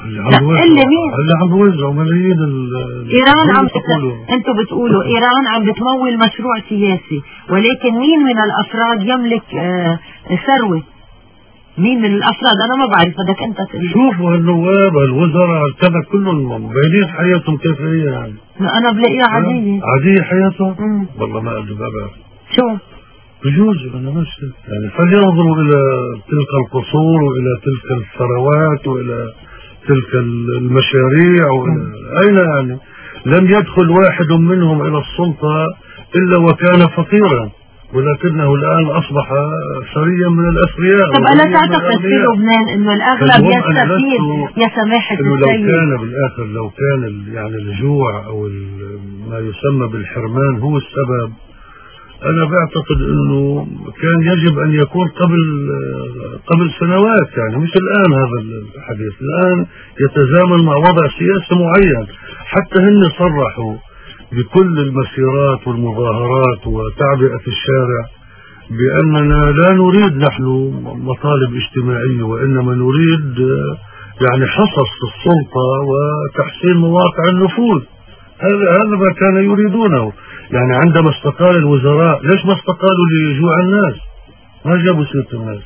اللي مين اللي عم بوزعوا ملايين ايران عم بتقولوا انتوا بتقولوا ايران عم بتمول مشروع سياسي، ولكن مين من الافراد يملك آه ثروه؟ مين من الافراد؟ انا ما بعرف، بدك انت تقول. شوفوا النواب الوزراء كذا كلهم باينين حياتهم كيف هي يعني. انا بلاقيها عاديه عاديه حياتهم. والله ما ادري ما بعرف شو بجوز. انا مش يعني فلينظروا الى تلك القصور والى تلك الثروات والى تلك المشاريع وإلى اين يعني لم يدخل واحد منهم الى السلطه الا وكان فقيرا، ولكنه الآن أصبح ثريا من الأثرياء. طب ألا تعتقد في لبنان إنه الأغلب يستفيد يا سماحة السيد؟ لو كان بالآخر لو كان يعني الجوع أو ما يسمى بالحرمان هو السبب، أنا بعتقد إنه كان يجب أن يكون قبل قبل سنوات يعني، مش الآن. هذا الحديث الآن يتزامن مع وضع سياسي معين. حتى هن صرحوا بكل المسيرات والمظاهرات وتعبئة الشارع بأننا لا نريد نحن مطالب اجتماعية، وإنما نريد يعني حصص السلطة وتحسين مواقع النفوذ. هذا هذا ما كان يريدونه يعني. عندما استقال الوزراء ليش ما استقالوا لجوع الناس؟ ما جابوا سيرة الناس.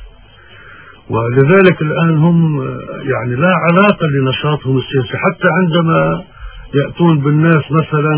ولذلك الآن هم يعني لا علاقة لنشاطهم السياسي. حتى عندما يأتون بالناس مثلا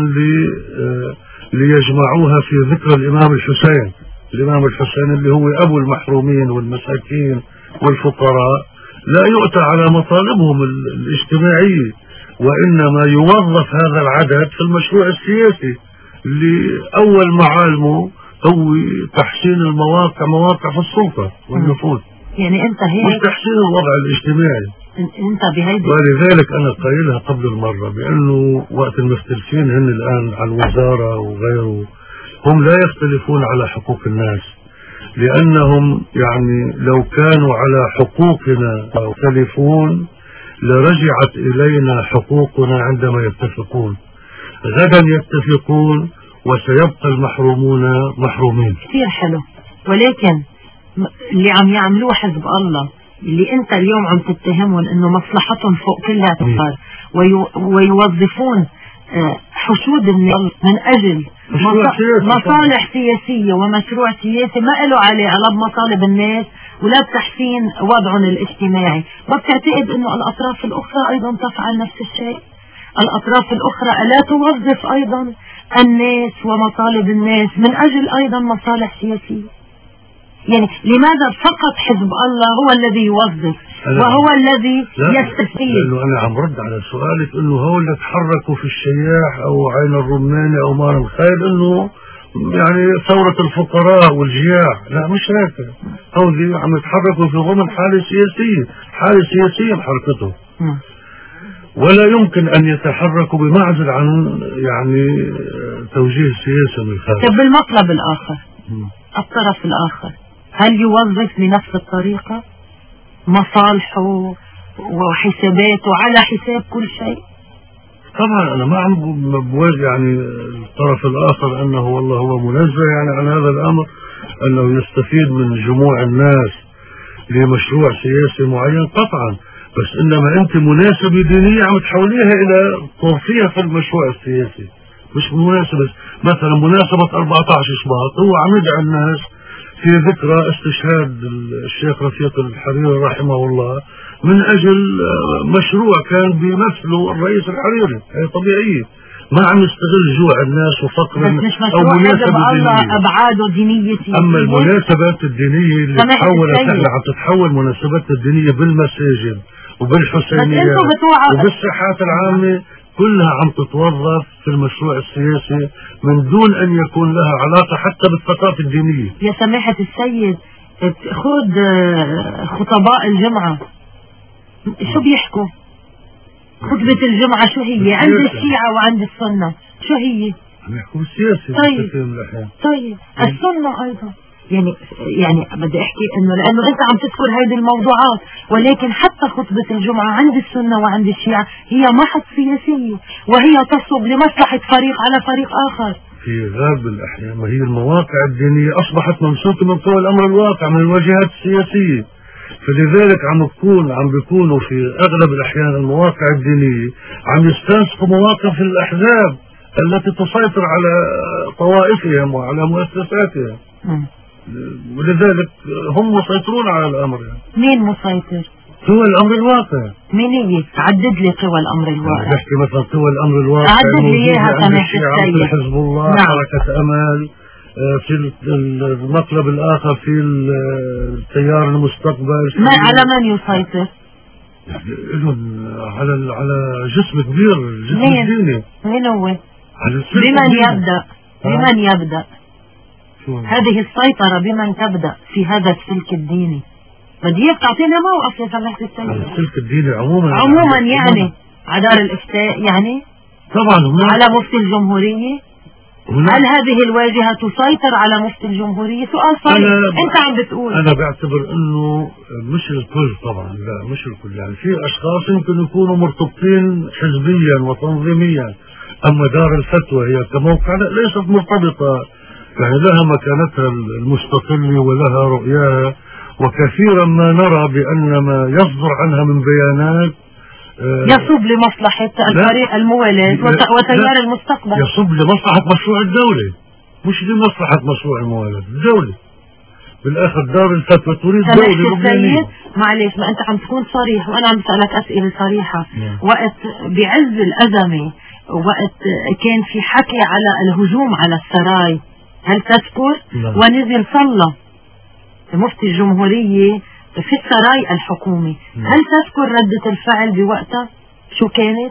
ليجمعوها في ذكرى الإمام الحسين، الإمام الحسين اللي هو أبو المحرومين والمساكين والفقراء، لا يؤتى على مطالبهم الاجتماعية، وإنما يوظف هذا العدد في المشروع السياسي اللي أول معالمه هو تحسين المواقع، مواقع في السلطة والنفوذ، يعني أنت هيك مش تحسين الوضع الاجتماعي. انت بهيدي. ولذلك انا قايلها قبل المرة بانه وقت المختلفين هن الان على الوزارة وغيره، هم لا يختلفون على حقوق الناس، لانهم يعني لو كانوا على حقوقنا يختلفون لرجعت الينا حقوقنا عندما يتفقون. غدا يتفقون وسيبقى المحرومون محرومين. كثير حلو، ولكن اللي عم يعملوه حزب الله اللي انت اليوم عم تتهمهم انه مصلحتهم فوق كل اعتبار ويوظفون حشود الناس من اجل مصالح سياسية ومشروع سياسي ما له علاقة بمطالب الناس ولا بتحسين وضعهم الاجتماعي، ما بتعتقد انه الاطراف الاخرى ايضا تفعل نفس الشيء؟ الاطراف الاخرى الا توظف ايضا الناس ومطالب الناس من اجل ايضا مصالح سياسية؟ يعني لماذا فقط حزب الله هو الذي يوظف وهو الذي يستفيد؟ لأنه أنا عم رد على سؤالك إنه هو اللي تحركوا في الشياح أو عين الرماني أو مار الخيل إنه يعني ثورة الفقراء والجياع. لا مش هيك، هؤلاء عم يتحركوا في ضمن حالة سياسية، حالة سياسية بحركته، ولا يمكن أن يتحركوا بمعزل عن يعني توجيه سياسي من الخارج. طب بالمطلب الآخر م. الطرف الآخر هل يوظف بنفس الطريقة مصالحه وحساباته على حساب كل شيء؟ طبعا أنا ما عم بوجه يعني الطرف الآخر أنه والله هو منزه يعني عن هذا الأمر، أنه يستفيد من جموع الناس لمشروع سياسي معين قطعا، بس إنما أنت مناسبة دينية عم تحوليها إلى توصية في المشروع السياسي، مش مناسبة مثلا مناسبة أربعة عشر شباط هو عم يدعي الناس في ذكرى استشهاد الشيخ رفيق الحريري رحمه الله من أجل مشروع كان بيمثله الرئيس الحريري. هي طبيعية، ما عم يستغل جوع الناس وفقر أو مناسبة دينية. أبعاده دينية. أما المناسبات الدينية اللي تحولت احنا عم تتحول مناسبات الدينية بالمساجد وبالحسينيات وبالساحات العامة كلها عم تتوظف في المشروع السياسي من دون أن يكون لها علاقة حتى بالثقافة الدينية. يا سماحة السيد، خذ خطباء الجمعة شو بيحكوا؟ خطبة الجمعة شو هي؟ عند الشيعة وعند السنة شو هي؟ عم يحكوا بالسياسة. طيب طيب السنة أيضا يعني يعني بدي احكي انه لانه انت عم تذكر هذه الموضوعات، ولكن حتى خطبة الجمعة عند السنة وعند الشيعة هي محض سياسية وهي تصب لمصلحة فريق على فريق اخر. في غالب الاحيان ما هي المواقع الدينية اصبحت ممسوكة من قوى الامر الواقع من الواجهات السياسية، فلذلك عم بكون عم بيكونوا في اغلب الاحيان المواقع الدينيه عم يستنسخوا مواقف الاحزاب التي تسيطر على طوائفهم وعلى مؤسساتهم. ولذلك هم مسيطرون على الامر. يعني مين مسيطر؟ قوى الامر الواقع. مين هي؟ عدد لي قوى الامر الواقع. بحكي مثلا قوى الامر الواقع عدد لي اياها سماحة السيد. حزب الله، نعم. حركة امل، في المقلب الاخر في التيار المستقبل. ما على من يسيطر؟ على على جسم كبير، جسم ديني. مين هو؟ بمن يبدأ؟ بمن يبدأ؟ هذه السيطرة بمن تبدأ في هذا السلك الديني؟ بديك تعطينا موقف يا سماحة السيد. السلك الديني عموما عموما يعني على دار الإفتاء يعني طبعا على مفتي الجمهورية. هل هذه الواجهة تسيطر على مفتي الجمهورية؟ سؤال صحيح. انت عم بتقول. انا بعتبر انه مش الكل طبعا، لا مش الكل، يعني في اشخاص يمكن يكونوا مرتبطين حزبيا وتنظيميا، اما دار الفتوى هي كموقع ليست مرتبطة، يعني لها مكانتها المستقلة ولها رؤياها، وكثيرا ما نرى بان ما يصدر عنها من بيانات يصب لمصلحة الفريق الموالد وتيار المستقبل، يصب لمصلحة مشروع الدولة مش لمصلحة مشروع الموالد. الدولة بالاخر دار الفتوى تريد دولة لبنانية. معلش، ما انت عم تكون صريح وانا عم بسألك اسئلة صريحة. نعم. وقت بعز الازمة، وقت كان في حكي على الهجوم على السراي، هل تذكر؟ نعم. ونزل صلى مفتي الجمهورية في السراي الحكومي. نعم. هل تذكر ردة الفعل بوقتها شو كانت؟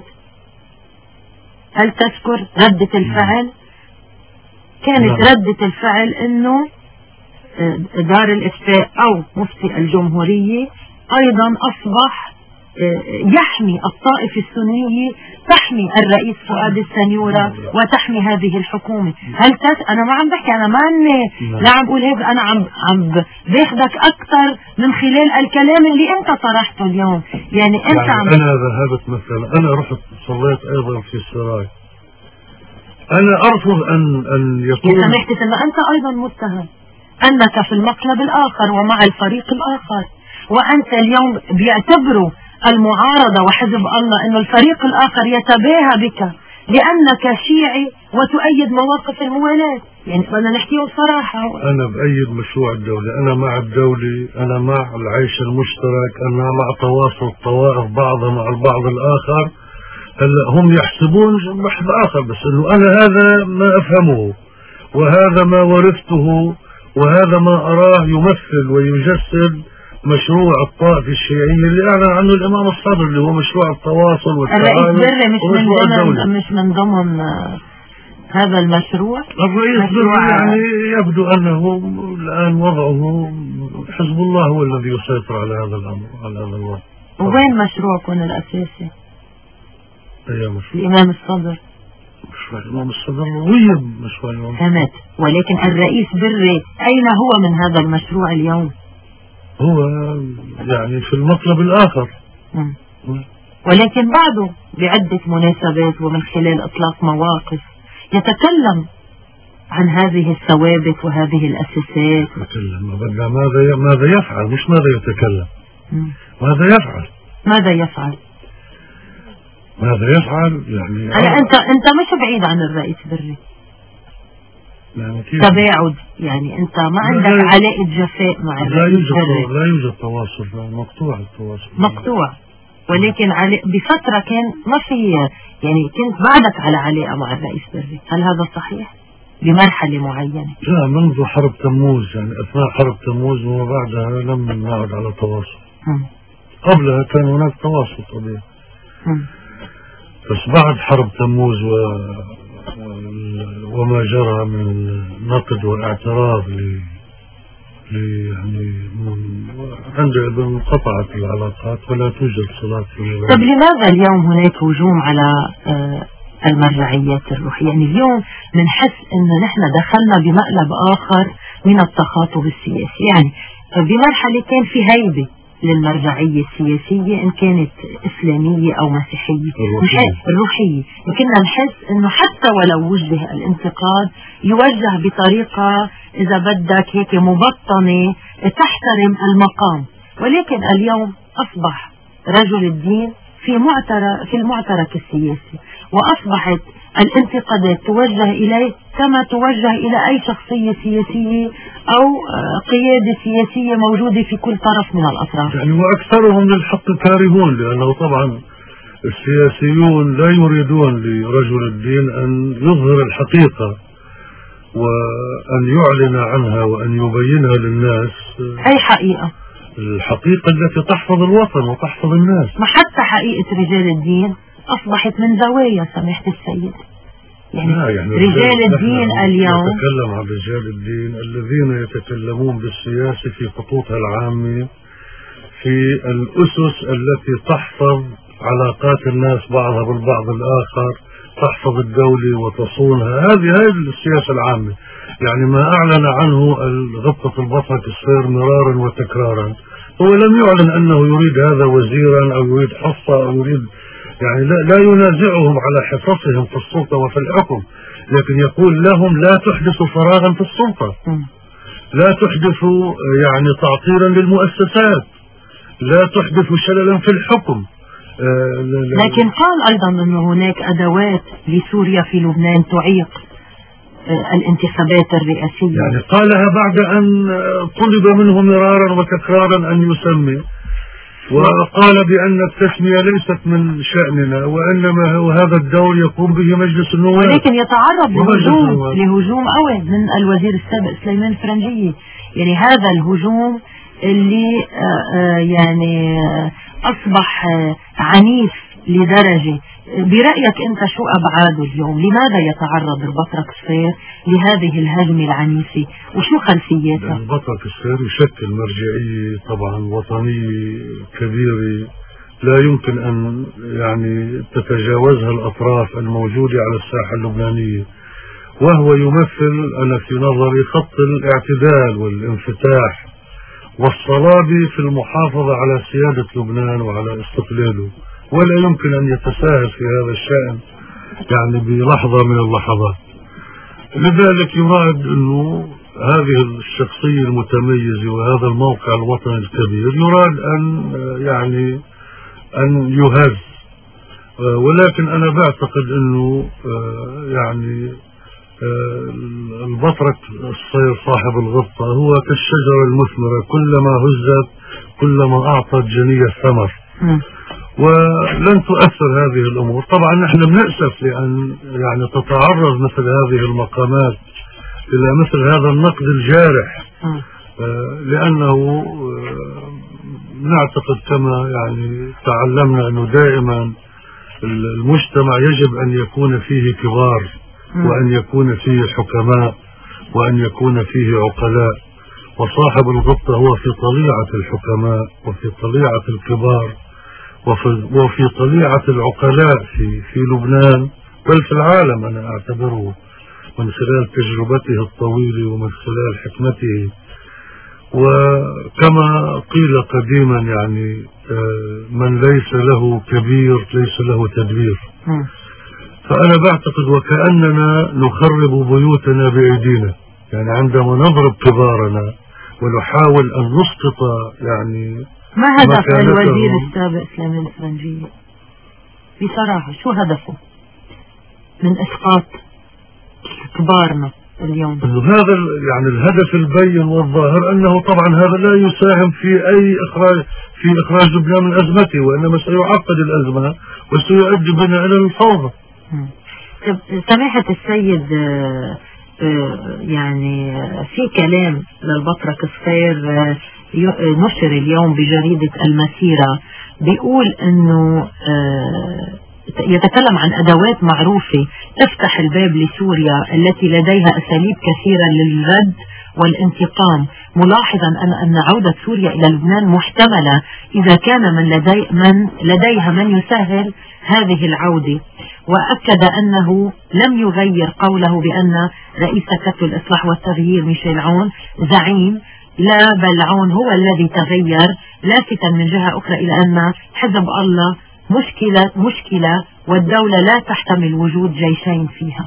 هل تذكر ردة الفعل؟ كانت نعم. ردة الفعل انه دار الافتاء او مفتي الجمهورية ايضا اصبح يحمي الطائفة السنية، تحمي الرئيس فؤاد السنيورة وتحمي هذه الحكومة. هل تس... انا ما عم بحكي، انا ما اني لا عم بقول هيك، انا عم عم باخدك اكثر من خلال الكلام اللي انت طرحته اليوم. يعني انت يعني عم انا ذهبت مثلا، انا رحت صليت ايضا في السراي، انا ارفض ان ان يكون سمحت ان انت ايضا متهم انك في المقلب الاخر ومع الفريق الاخر، وانت اليوم بيعتبروا المعارضة وحزب الله انه الفريق الاخر يتباهى بك لانك شيعي وتؤيد مواقف الموالاة. يعني بدنا نحكيه بصراحة. انا بأيد مشروع الدولة، انا مع الدولة، انا مع العيش المشترك، انا مع تواصل الطوائف بعضها مع البعض الاخر. هلا هم يحسبون بحث اخر، بس انه انا هذا ما افهمه وهذا ما ورثته وهذا ما اراه يمثل ويجسد مشروع الطائفة الشيعية اللي اعلن عنه الامام الصدر، اللي هو مشروع التواصل والتعاون ومشروع الدولة. مش من ضمن هذا المشروع. الرئيس بري يعني يبدو انه الان وضعه حزب الله هو الذي يسيطر على هذا الامر، على هذا الوضع. وين مشروعكم الاساسي؟ اي مشروع؟ الامام الصدر. مشروع الامام الصدر غيب مشروع الامام. فهمت، ولكن الرئيس بري اين هو من هذا المشروع اليوم؟ هو يعني في المطلب الآخر. م. ولكن بعده بعدة مناسبات ومن خلال إطلاق مواقف يتكلم عن هذه الثوابت وهذه الأساسات. يتكلم ماذا ماذا يفعل، مش ماذا يتكلم. م. ماذا يفعل؟ ماذا يفعل؟ ماذا يفعل يعني أنا أنت أنت مش بعيد عن الرئيس بري. يعني تباعد، يعني انت ما عندك علاقة جفاء مع لا يوجد لا يوجد تواصل، مقطوع التواصل مقطوع. ولكن علي بفترة كان ما في، يعني كنت بعدك على علاقة مع الرئيس بري، هل هذا صحيح؟ بمرحلة معينة؟ لا، منذ حرب تموز، يعني اثناء حرب تموز وما بعدها لم نعد على تواصل. م. قبلها كان هناك تواصل طبيعي، بس بعد حرب تموز و وما جرى من نقد واعتراض ل يعني عند انقطعت العلاقات ولا توجد صلات في. طب لماذا اليوم هناك هجوم على المرجعيات الروحية؟ يعني اليوم بنحس انه نحن دخلنا بمقلب اخر من التخاطب السياسي، يعني بمرحلة كان في هيبة للمرجعية السياسية إن كانت إسلامية أو مسيحية الروحية, الروحية. كنا نحس إنه حتى ولو وجه الانتقاد يوجه بطريقة إذا بدك هيك مبطنة تحترم المقام. ولكن اليوم أصبح رجل الدين في معترك في المعترك السياسي، وأصبحت الانتقادات توجه إليه كما توجه إلى أي شخصية سياسية أو قيادة سياسية موجودة في كل طرف من الأطراف. يعني وأكثرهم للحق كارهون، لأنه طبعا السياسيون لا يريدون لرجل الدين أن يظهر الحقيقة وأن يعلن عنها وأن يبينها للناس. أي حقيقة؟ الحقيقة التي تحفظ الوطن وتحفظ الناس. ما حتى حقيقة رجال الدين أصبحت من زوايا سماحة السيد. يعني, يعني رجال الدين اليوم نتكلم عن رجال الدين الذين يتكلمون بالسياسة في خطوطها العامة، في الأسس التي تحفظ علاقات الناس بعضها بالبعض الآخر، تحفظ الدولة وتصونها. هذه هذه السياسة العامة. يعني ما أعلن عنه غبطة البطرك الصير مرارا وتكرارا، هو لم يعلن أنه يريد هذا وزيرا أو يريد حصة أو يريد، يعني لا, لا ينازعهم على حصصهم في السلطة وفي الحكم، لكن يقول لهم لا تحدثوا فراغا في السلطة، لا تحدثوا يعني تعطيلا للمؤسسات، لا تحدثوا شللا في الحكم. لكن قال أيضا أن هناك أدوات لسوريا في لبنان تعيق الانتخابات الرئاسية. يعني قالها بعد أن طلب منه مرارا وتكرارا أن يسمي، وقال بأن التسمية ليست من شأننا وإنما هو هذا الدور يقوم به مجلس النواب. ولكن يتعرض لهجوم لهجوم قوي من الوزير السابق سليمان الفرنجية. يعني هذا الهجوم اللي آآ آآ يعني أصبح عنيف لدرجة، برأيك أنت شو أبعاده اليوم؟ لماذا يتعرض البطرك الصير لهذه الهجمة العنيفة وشو خلفيتها؟ البطرك الصير يشكل مرجعية طبعا وطنية كبيرة لا يمكن أن يعني تتجاوزها الأطراف الموجودة على الساحة اللبنانية، وهو يمثل أنا في نظري خط الاعتدال والانفتاح والصلابة في المحافظة على سيادة لبنان وعلى استقلاله، ولا يمكن أن يتساهل في هذا الشأن يعني بلحظة من اللحظات. لذلك يراد أنه هذه الشخصية المتميزة وهذا الموقع الوطني الكبير يراد أن يعني أن يهز، ولكن أنا بعتقد أنه يعني البطرك الصير صاحب الغبطة هو كالشجرة المثمرة، كلما هزت كلما أعطت جني الثمر، ولن تؤثر هذه الأمور. طبعا نحن بنأسف لأن يعني تتعرض مثل هذه المقامات إلى مثل هذا النقد الجارح، لأنه نعتقد كما يعني تعلمنا أنه دائما المجتمع يجب أن يكون فيه كبار وأن يكون فيه حكماء وأن يكون فيه عقلاء، وصاحب الغبطة هو في طليعة الحكماء وفي طليعة الكبار وفي, وفي طليعة العقلاء في, في لبنان بل في العالم. أنا أعتبره من خلال تجربته الطويلة ومن خلال حكمته، وكما قيل قديما يعني من ليس له كبير ليس له تدبير. فأنا بعتقد وكأننا نخرب بيوتنا بأيدينا، يعني عندما نضرب كبارنا ونحاول أن نسقط يعني ما هدف الوزير السابق سليمان الفرنجية بصراحة؟ شو هدفه من إسقاط كبارنا اليوم؟ هذا يعني الهدف البين والظاهر أنه طبعا هذا لا يساهم في أي إخراج في إخراج لبنان من أزمته، وإنما سيعقد الأزمة وسيؤدي بنا إلى الفوضى. سماحة السيد، يعني في كلام للبطرك الصير نشر اليوم بجريدة المسيرة بيقول انه يتكلم عن ادوات معروفة تفتح الباب لسوريا التي لديها اساليب كثيرة للرد والانتقام، ملاحظا ان ان عودة سوريا الى لبنان محتملة اذا كان من لدي من لديها من يسهل هذه العودة. وأكد أنه لم يغير قوله بأن رئيس كتل الإصلاح والتغيير ميشيل عون زعيم، لا بل عون هو الذي تغير، لافتا من جهة أخرى إلى أن حزب الله مشكلة مشكلة والدولة لا تحتمل وجود جيشين فيها.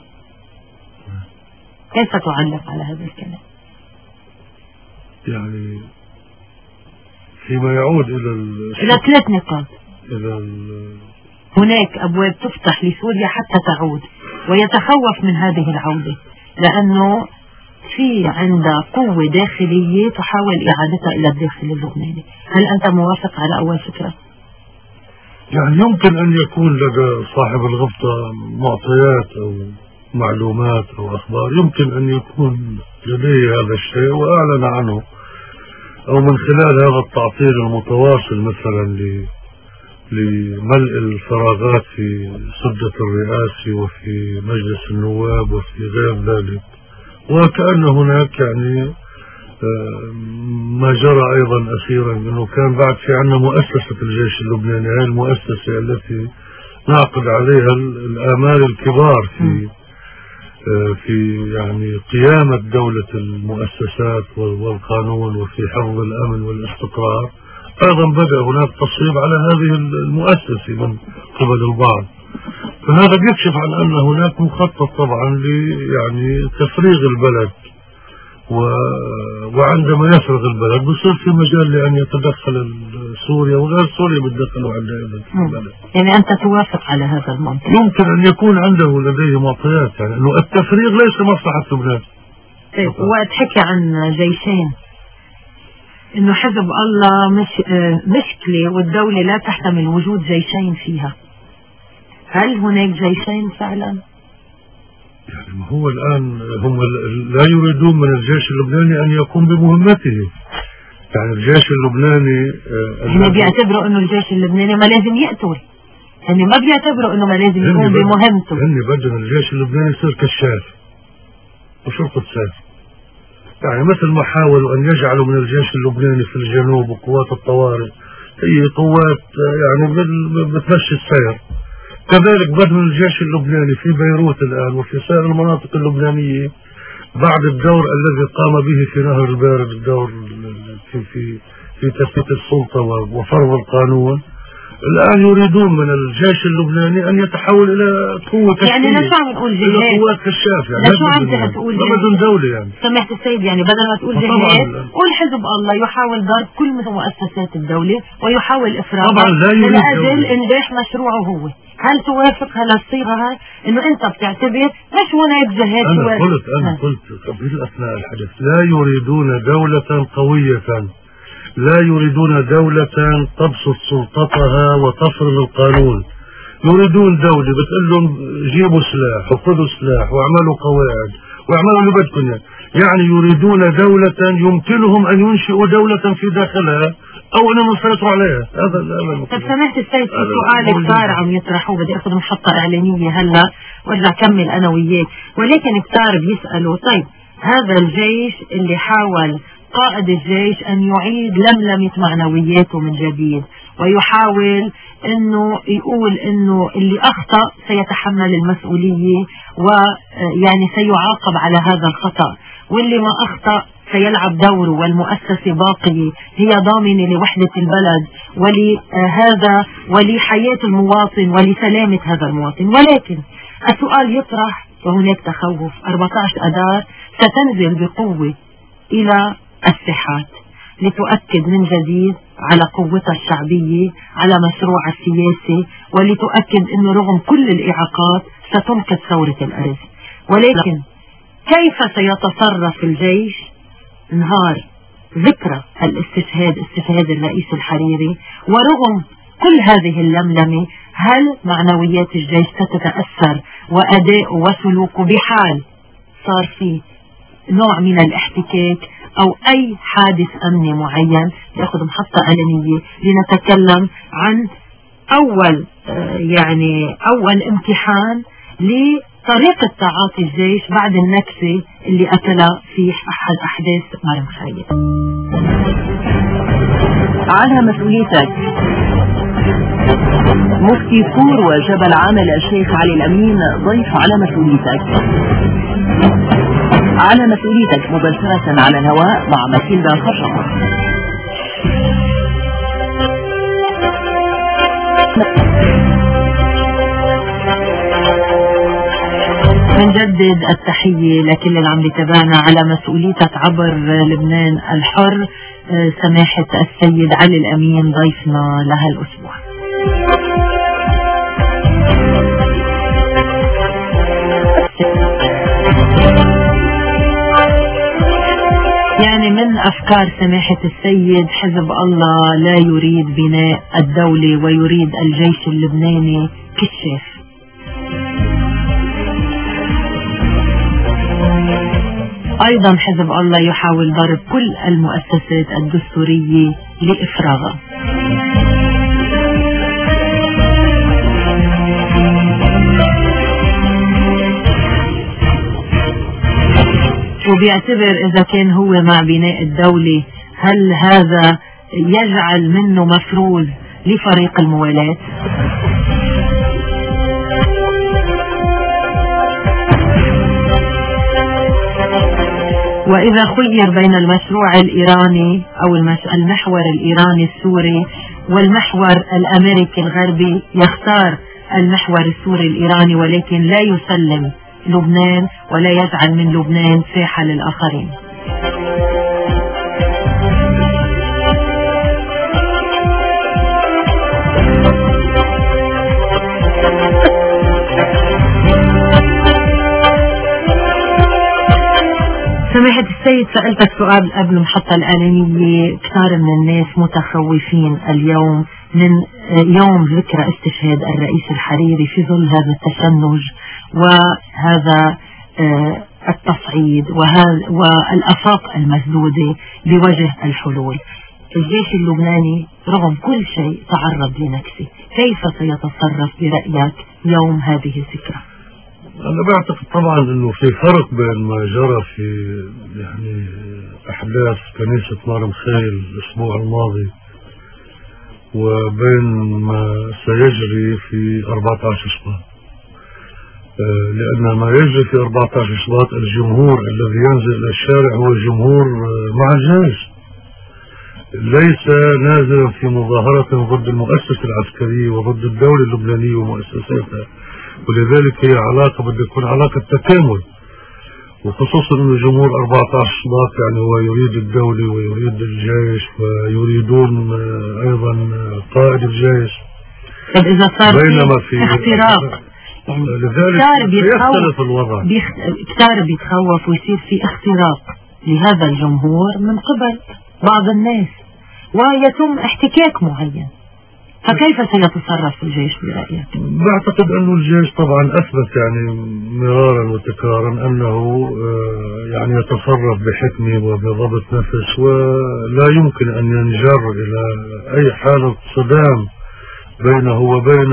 كيف تعلق على هذا الكلام؟ يعني فيما يعود إلى إلى ثلاث نقاط. إلى هناك أبواب تفتح لسوريا حتى تعود، ويتخوف من هذه العودة لأنه في عندها قوة داخلية تحاول إعادتها إلى الداخل اللبناني. هل أنت موافق على أول فكرة؟ يعني يمكن أن يكون لدى صاحب الغبطة معطيات أو معلومات أو أخبار، يمكن أن يكون لديه هذا الشيء وأعلن عنه، أو من خلال هذا التعطيل المتواصل مثلا لملء الفراغات في سدة الرئاسي وفي مجلس النواب وفي غير ذلك. وكأن هناك يعني ما جرى أيضا أخيرا أنه كان بعد في عندنا مؤسسة الجيش اللبناني، هذه المؤسسة التي نعقد عليها الآمال الكبار في في يعني قيامة دولة المؤسسات والقانون وفي حفظ الأمن والاستقرار. أيضا بدأ هناك تصويب على هذه المؤسسة من قبل البعض، فهذا يكشف عن أن هناك مخطط طبعا ل يعني تفريغ البلد، و... وعندما يفرغ البلد بصير في مجال لأن يتدخل سوريا وغير سوريا بتدخلوا عندها في البلد. يعني أنت توافق على هذا المنطق؟ يمكن أن يكون عنده لديه معطيات، يعني أنه التفريغ ليس مصلحة لبنان. طيب وقت حكي عن جيشين إنه حزب الله مش آه مشكلة والدولة لا تحتمل وجود جيشين فيها، هل هناك جيشين فعلا؟ يعني هو الآن هم لا يريدون من الجيش اللبناني أن يقوم بمهمته. يعني الجيش اللبناني هم بيعتبروا أنه الجيش اللبناني ما لازم يقتل، يعني ما بيعتبروا أنه ما لازم يقوم بمهمته. هني بدهم الجيش اللبناني يصير كشاف وشرطة ساف، يعني مثل ما حاولوا أن يجعلوا من الجيش اللبناني في الجنوب وقوات الطوارئ هي قوات يعني بتمشي السير، كذلك بدل الجيش اللبناني في بيروت الآن وفي سائر المناطق اللبنانية بعد الدور الذي قام به في نهر البارد، الدور في في في تثبيت السلطة وفرض القانون، الآن يريدون من الجيش اللبناني أن يتحول إلى قوة كشفية. يعني لشو عم نقول جهاد؟ إلى قوات كشاف، يعني لشو عم تقول جهاد؟ بدون دولة يعني. سمعت السيد، يعني بدل ما تقول جهاد قول حزب الله يحاول ضرب كل مؤسسات الدولة ويحاول إفراغها من أجل إنجاح مشروعه هو. هل توافق على الصيغة هاي انه انت بتعتبر مش هناك جهاد؟ انا قلت انا ها. قلت في اثناء الحديث لا يريدون دولة قوية، لا يريدون دولة تبسط سلطتها وتفرض القانون، يريدون دولة بتقول لهم جيبوا سلاح وخذوا سلاح واعملوا قواعد واعملوا اللي بدكم، يعني يريدون دولة يمكنهم ان ينشئوا دولة في داخلها او انهم يسيطروا عليها. هذا لا. طب سمعت السيد في سؤال كتار عم يطرحوه، بدي اخذ محطة اعلانية هلا وارجع كمل انا وياك، ولكن كتار بيسألوا طيب هذا الجيش اللي حاول قائد الجيش ان يعيد لملمة معنوياته من جديد ويحاول انه يقول انه اللي اخطأ سيتحمل المسؤولية ويعني سيعاقب على هذا الخطأ، واللي ما اخطأ سيلعب دوره والمؤسسة باقية هي ضامنة لوحدة البلد ولهذا ولحياة المواطن ولسلامة هذا المواطن. ولكن السؤال يطرح وهناك تخوف، أربعة عشر أذار ستنزل بقوة إلى الساحات لتؤكد من جديد على قوتها الشعبية على مشروع السياسي، ولتؤكد أنه رغم كل الإعاقات ستنقذ ثورة الأرز. ولكن كيف سيتصرف الجيش نهار ذكرى الاستشهاد استشهاد الرئيس الحريري ورغم كل هذه اللملمة؟ هل معنويات الجيش ستتأثر وأداء وسلوكه بحال صار فيه نوع من الاحتكاك أو أي حادث أمني معين؟ يأخذ محطة إعلانية لنتكلم عن أول يعني أول امتحان لطريقة تعاطي الجيش بعد النكسة اللي أكلها في أحد أحداث مرم خير. على مسؤوليتك مفتي كور وجبل عامل الشيخ علي الأمين ضيف على مسؤوليتك. على مسؤوليتك مباشرة على الهواء مع ماتيلدا خشبة. بنجدد التحية لكل اللي عم بيتابعنا على مسؤوليتك عبر لبنان الحر سماحة السيد علي الأمين ضيفنا لهالأسبوع. يعني من أفكار سماحة السيد حزب الله لا يريد بناء الدولة ويريد الجيش اللبناني كشاف. أيضا حزب الله يحاول ضرب كل المؤسسات الدستورية لإفراغها. وبيعتبر إذا كان هو مع بناء الدولة هل هذا يجعل منه مفروض لفريق الموالاة؟ وإذا خير بين المشروع الإيراني أو المحور الإيراني السوري والمحور الأمريكي الغربي يختار المحور السوري الإيراني، ولكن لا يسلم لبنان ولا يجعل من لبنان ساحة للآخرين. سماحة السيد، سألتك سؤال قبل المحطة الإعلانية. كثير من الناس متخوفين اليوم من يوم ذكرى استشهاد الرئيس الحريري في ظل هذا التشنج وهذا التصعيد والآفاق المسدودة بوجه الحلول. الجيش اللبناني رغم كل شيء تعرض لنكسة، كيف سيتصرف برأيك يوم هذه الذكرى؟ أنا بعتقد طبعا أنه في فرق بين ما جرى في يعني أحداث كنيسة نار مخيل الأسبوع الماضي وبين ما سيجري في أربعة عشر شباط، لأن ما يجري في أربعة عشر شباط الجمهور الذي ينزل إلى الشارع هو جمهور مع الجيش، ليس نازلا في مظاهرة ضد المؤسسة العسكرية وضد الدولة اللبنانية ومؤسساتها، ولذلك هي علاقة بده يكون علاقة تكامل، وخصوصا أن جمهور أربعة عشر شباط يعني هو يريد الدولة ويريد الجيش ويريدون أيضا قائد الجيش. طب إذا صار بينما في اختراق يعني لذلك يختلف الوضع، كتار بيتخوف ويصير في اختراق لهذا الجمهور من قبل بعض الناس ويتم احتكاك معين، فكيف سيتصرف الجيش برأيك؟ بعتقد أن الجيش طبعا أثبت يعني مرارا وتكرارا أنه يعني يتصرف بحكمة وبضبط نفس ولا يمكن أن ينجر إلى أي حالة صدام بينه وبين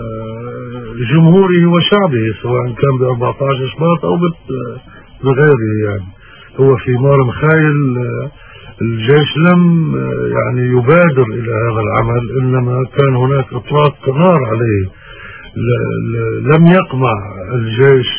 جمهوره وشعبه سواء كان ب أربعة عشر شباط أو بغيره. يعني هو في نار مخيل الجيش لم يعني يبادر إلى هذا العمل، إنما كان هناك إطلاق نار عليه، لم يقمع الجيش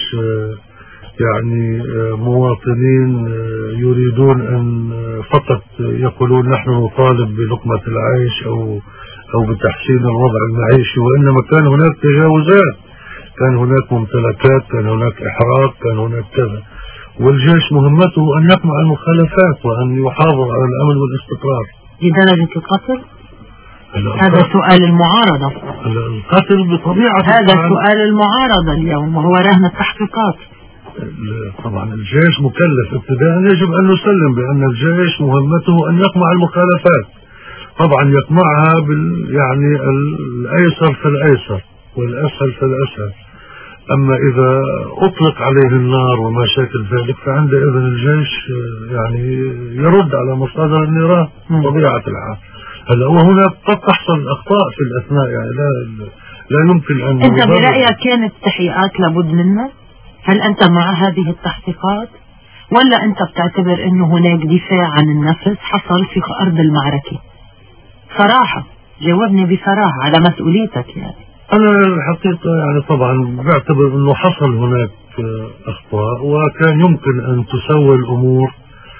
يعني مواطنين يريدون أن فقط يقولون نحن نطالب بلقمة العيش أو أو بتحسين الوضع المعيشي، وإنما كان هناك تجاوزات، كان هناك ممتلكات، كان هناك إحراق، كان هناك كذا، والجيش مهمته أن يقمع المخالفات وأن يحافظ على الأمن والاستقرار. لدرجة القتل؟ هذا سؤال المعارضة. القتل بطبيعة هذا سؤال المعارضة اليوم وهو رهن التحقيقات. طبعا الجيش مكلف ابتداء، يجب أن نسلم بأن الجيش مهمته أن يقمع المخالفات، طبعا يقمعها بال يعني الأيسر فالأيسر والأسهل فالأسهل. أما إذا أطلق عليه النار وما شاكل ذلك فعندئذ الجيش يعني يرد على مصادر النيران طبيعة الحال. هلا وهناك قد تحصل أخطاء في الأثناء، يعني لا لا يمكن أن أنت برأيك كانت تحقيقات لابد منها؟ هل أنت مع هذه التحقيقات ولا أنت بتعتبر أنه هناك دفاع عن النفس حصل في أرض المعركة؟ صراحة جاوبني بصراحة على مسؤوليتك. يعني أنا الحقيقة يعني طبعا بعتبر أنه حصل هناك أخطاء وكان يمكن أن تسوى الأمور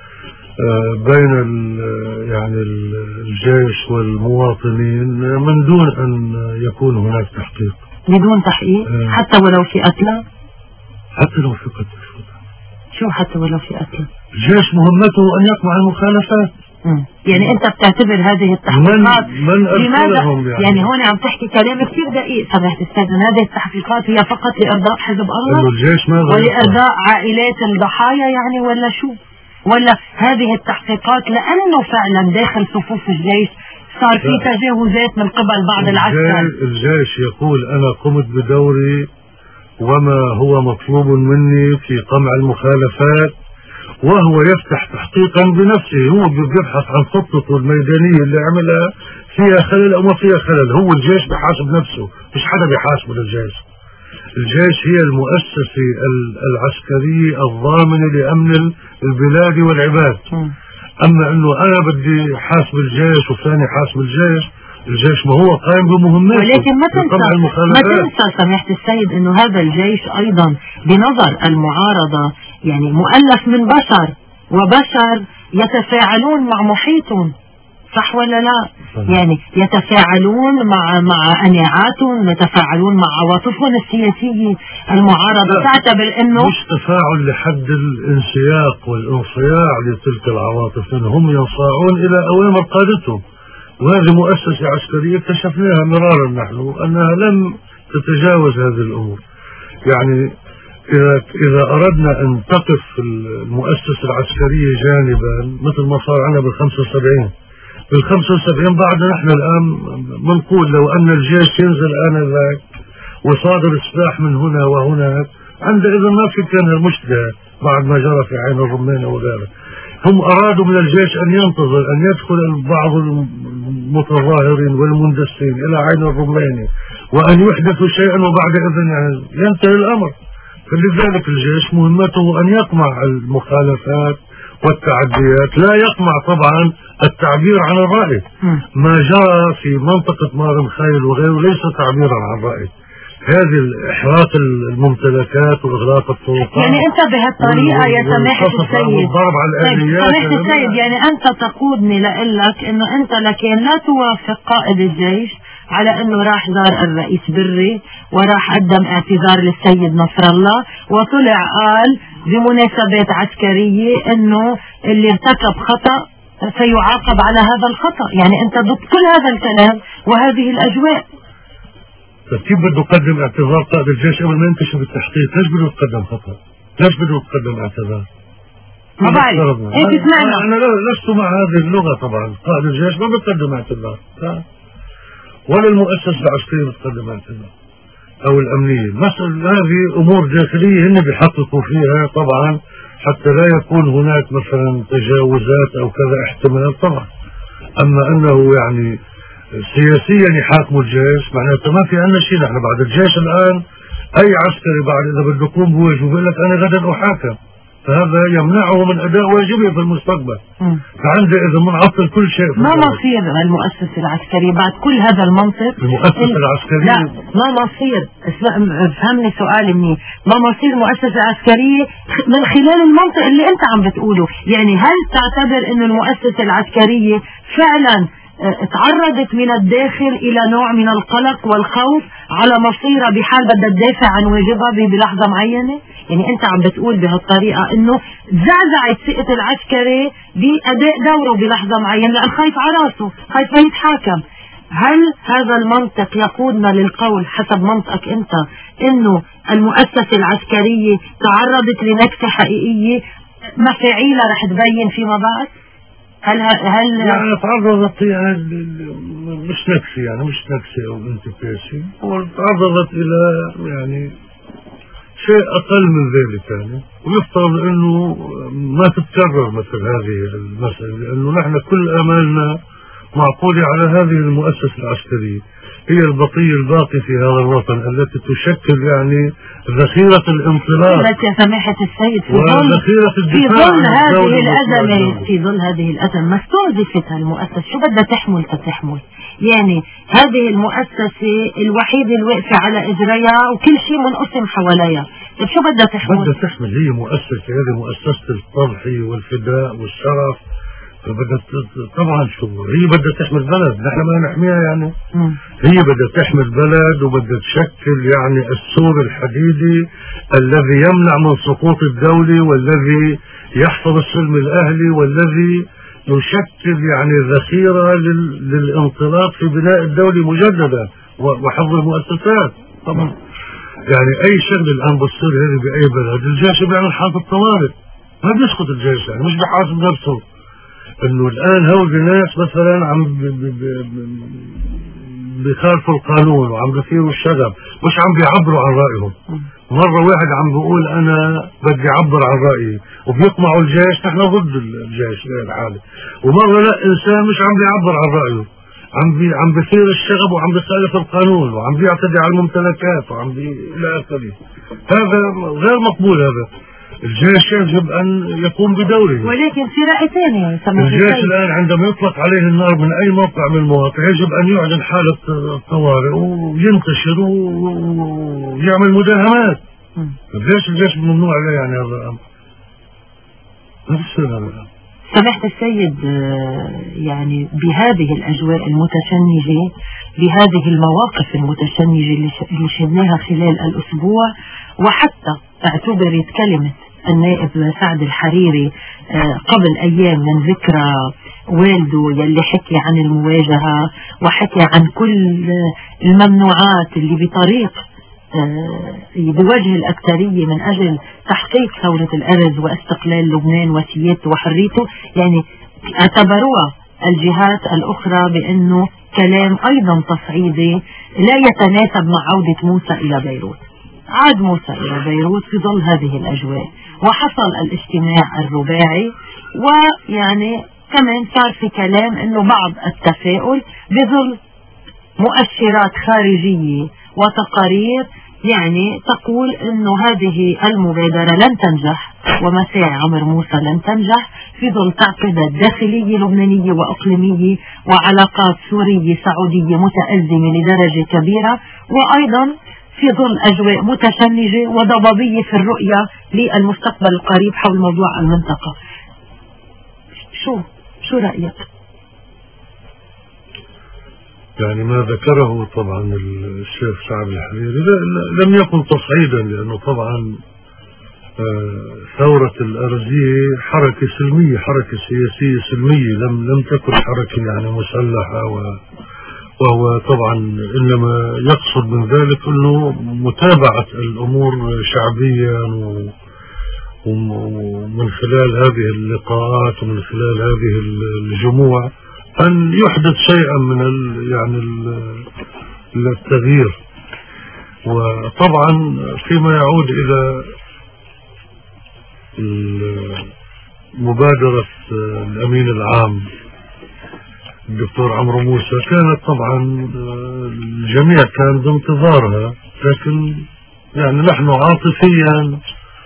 بين يعني الجيش والمواطنين من دون أن يكون هناك تحقيق. بدون تحقيق؟ أه حتى ولو في قتلى؟ حتى لو في قتلى. شو حتى ولو في قتلى؟ الجيش مهمته أن يقمع المخالفات. مم. يعني انت بتعتبر هذه التحقيقات من, من لماذا يعني. يعني هون عم تحكي كلام كثير دقيق سماحة السيد، ان هذه التحقيقات هي فقط لارضاء حزب الله ولارضاء عائلات الضحايا يعني، ولا شو؟ ولا هذه التحقيقات لانه فعلا داخل صفوف الجيش صار في تجاوزات من قبل بعض العسكر؟ الجيش يقول انا قمت بدوري وما هو مطلوب مني في قمع المخالفات، وهو يفتح تحقيقا بنفسه، هو بيبحث عن خطته الميدانية اللي عملها فيها خلل او ما فيها خلل. هو الجيش بحاسب نفسه، مش حدا بيحاسبه للجيش. الجيش هي المؤسسة العسكرية الضامنة لأمن البلاد والعباد. اما انه انا بدي حاسب الجيش وثاني حاسب الجيش، الجيش ما هو قائم بمهمته. ولكن ما تنسى ما تنسى سماحة السيد انه هذا الجيش ايضا بنظر المعارضة يعني مؤلف من بشر، وبشر يتفاعلون مع محيطهم، صح ولا لا؟ يعني يتفاعلون مع مع قناعاتهم، يتفاعلون مع عواطفهم السياسية. المعارضة تعتبر انه مش تفاعل لحد الانسياق والانصياع لتلك العواطف، انهم ينصاعون الى اوامر قادتهم. وهذه مؤسسة عسكرية اكتشفناها مرارا نحن أنها لم تتجاوز هذه الأمور. يعني إذا, إذا أردنا أن تقف المؤسسة العسكرية جانبا مثل ما صار عنا بالخمسة وسبعين بالخمسة وسبعين بعد نحن الآن منقول لو أن الجيش ينزل آنذاك وصادر السلاح من هنا وهناك، عندئذ ما في كان المشكلة بعد ما جرى في عين الرمانة وغيره. هم أرادوا من الجيش أن ينتظر أن يدخل بعض المتظاهرين والمندسين إلى عين الرماني وأن يحدثوا شيئا وبعد إذن يعني ينتهي الأمر. فلذلك الجيش مهمته أن يقمع المخالفات والتعديات، لا يقمع طبعا التعبير عن الرأي. ما جرى في منطقة مار الخيل وغيره ليس تعبيرا عن رأي، هذه الإحراق الممتلكات وإغلاق الطرقات. يعني أنت بهالطريقة يا سماحة السيد سماحة السيد يعني أنت تقودني لأقلك إنه أنت لكن لا توافق قائد الجيش على إنه راح زار الرئيس بري وراح قدم اعتذار للسيد نصر الله وطلع قال بمناسبات عسكرية إنه اللي ارتكب خطأ سيعاقب على هذا الخطأ. يعني أنت ضد كل هذا الكلام وهذه الأجواء. كيف بده يقدم اعتذار قائد الجيش قبل ما ينكشف التحقيق؟ ليش بده يقدم خطأ؟ ليش بده يقدم اعتذار؟ ما بعرف ايه تسمعنا. انا لست مع هذه اللغة طبعا. قائد الجيش ما بيقدم اعتذار ولا المؤسسة العسكرية بتقدم اعتذار او الامنية. مثلا هذه امور داخلية هن بيحققوا فيها طبعا حتى لا يكون هناك مثلا تجاوزات او كذا احتمال طبعا. اما انه يعني سياسيا يحاكموا الجيش معناته ما في عندنا شيء. نحن بعد الجيش الان اي عسكري بعد اذا بده يقوم بواجبه بيقول لك انا غدا احاكم، فهذا يمنعه من اداء واجبه في المستقبل. فعندئذ منعطل كل شيء. ما مصير المؤسسة العسكرية بعد كل هذا المنطق؟ المؤسسة العسكرية لا ما مصير، افهمني سؤالي مني، ما مصير المؤسسة العسكرية من خلال المنطق اللي انت عم بتقوله؟ يعني هل تعتبر انه المؤسسة العسكرية فعلا تعرضت من الداخل الى نوع من القلق والخوف على مصيرها بحال بدها تدافع عن واجبها بلحظة معينة؟ يعني انت عم بتقول بهالطريقة انه زعزعت ثقة العسكري بأداء دوره بلحظة معينة لأن خايف على راسه، خايف ما يتحاكم. هل هذا المنطق يقودنا للقول حسب منطقك انت انه المؤسسة العسكرية تعرضت لنكسة حقيقية مفاعيلها رح تبين فيما بعد؟ هل هل يعني تعرضت يعني مش نكسة يعني مش نكسة او انتكاسة، وتعرضت الى يعني شيء اقل من ذلك يعني. ويفترض انه ما تتكرر مثل هذه المسألة، لانه نحن كل امالنا معقولة على هذه المؤسسة العسكرية، هي البقية الباقي في هذا الوطن التي تشكل يعني ذخيرة الانطلاق. بس يا سماحة السيد في ظل في ظل هذه الأزمة في ظل هذه الأزمة ما استنزفت هالمؤسسة، شو بدها تحمل تتحمل؟ يعني هذه المؤسسة الوحيدة الواقفة على إجريها وكل شيء منقسم حواليها، شو بدها تحمل؟ بدها تحمل هي مؤسسة، هذه مؤسسة التضحية والفداء والشرف. فبدها طبعا شو هي بدها تحمل بلد، نحن ما نحميها يعني. م. هي بدها تحمل بلد وبدها تشكل يعني السور الحديدي الذي يمنع من سقوط الدولة والذي يحفظ السلم الأهلي والذي يشكل يعني ذخيرة للانطلاق في بناء الدولة مجددا وحفظ المؤسسات. طبعا يعني أي شغل الآن بتصير هذه بأي بلد الجيش بيعمل حالة طوارئ، ما بيسكت الجيش، يعني مش بحاسب نفسه. إنه الآن هؤلاء الناس مثلا عم بيخالفوا القانون وعم بيثيروا الشغب، مش عم بيعبروا عن رأيهم. مرة واحد عم بيقول أنا بدي أعبر عن رأيي وبيقمعوا الجيش، نحن ضد الجيش الحالي. ومرة لا، إنسان مش عم بيعبر عن رأيه، عم بي عم بيثير الشغب وعم بيخالف القانون وعم بيعتدي على الممتلكات وعم بي إلى آخره. هذا غير مقبول. هذا الجيش يجب أن يقوم بدوره. ولكن في رأي ثاني الجيش الآن عندما يطلق عليه النار من أي موقع من المواقع يجب أن يعلن حالة طوارئ وينتشر ويعمل مداهمات. الجيش الجيش ممنوع عليه يعني هذا الأمر. نفس هذا. سمحت السيد، يعني بهذه الأجواء المتشنجة، بهذه المواقف المتشنجة اللي شهدناها خلال الأسبوع، وحتى اعتبرت كلمة النائب سعد الحريري قبل أيام من ذكرى والده يلي حكي عن المواجهة وحكي عن كل الممنوعات اللي بطريق بوجه الأكثرية من أجل تحقيق ثورة الأرز واستقلال لبنان وسيادته وحريته، يعني اعتبروها الجهات الأخرى بأنه كلام أيضا تصعيدي لا يتناسب مع عودة موسى إلى بيروت. عاد موسى إلى بيروت في ظل هذه الأجواء، وحصل الاجتماع الرباعي، ويعني كمان صار في كلام أنه بعض التفاؤل بظل مؤشرات خارجية وتقارير يعني تقول انه هذه المبادرة لن تنجح ومساعي عمر موسى لن تنجح في ظل تعقيدات داخلية لبنانية واقليمية وعلاقات سورية سعودية متأزمة لدرجة كبيرة، وايضا في ظل اجواء متشنجة وضبابية في الرؤية للمستقبل القريب حول موضوع المنطقة. شو شو رأيك؟ يعني ما ذكره طبعا الشيخ سعد الحريري لم يكن تصعيدا، لأنه طبعا ثورة الأرزية حركة سلمية، حركة سياسية سلمية، لم لم تكن حركة يعني مسلحة، وهو طبعا إنما يقصد من ذلك أنه متابعة الأمور شعبيا ومن خلال هذه اللقاءات ومن خلال هذه الجموع أن يحدث شيئا من ال يعني ال التغيير. وطبعا فيما يعود إلى مبادرة الأمين العام الدكتور عمرو موسى، كانت طبعا الجميع كان بانتظارها، لكن يعني نحن عاطفيا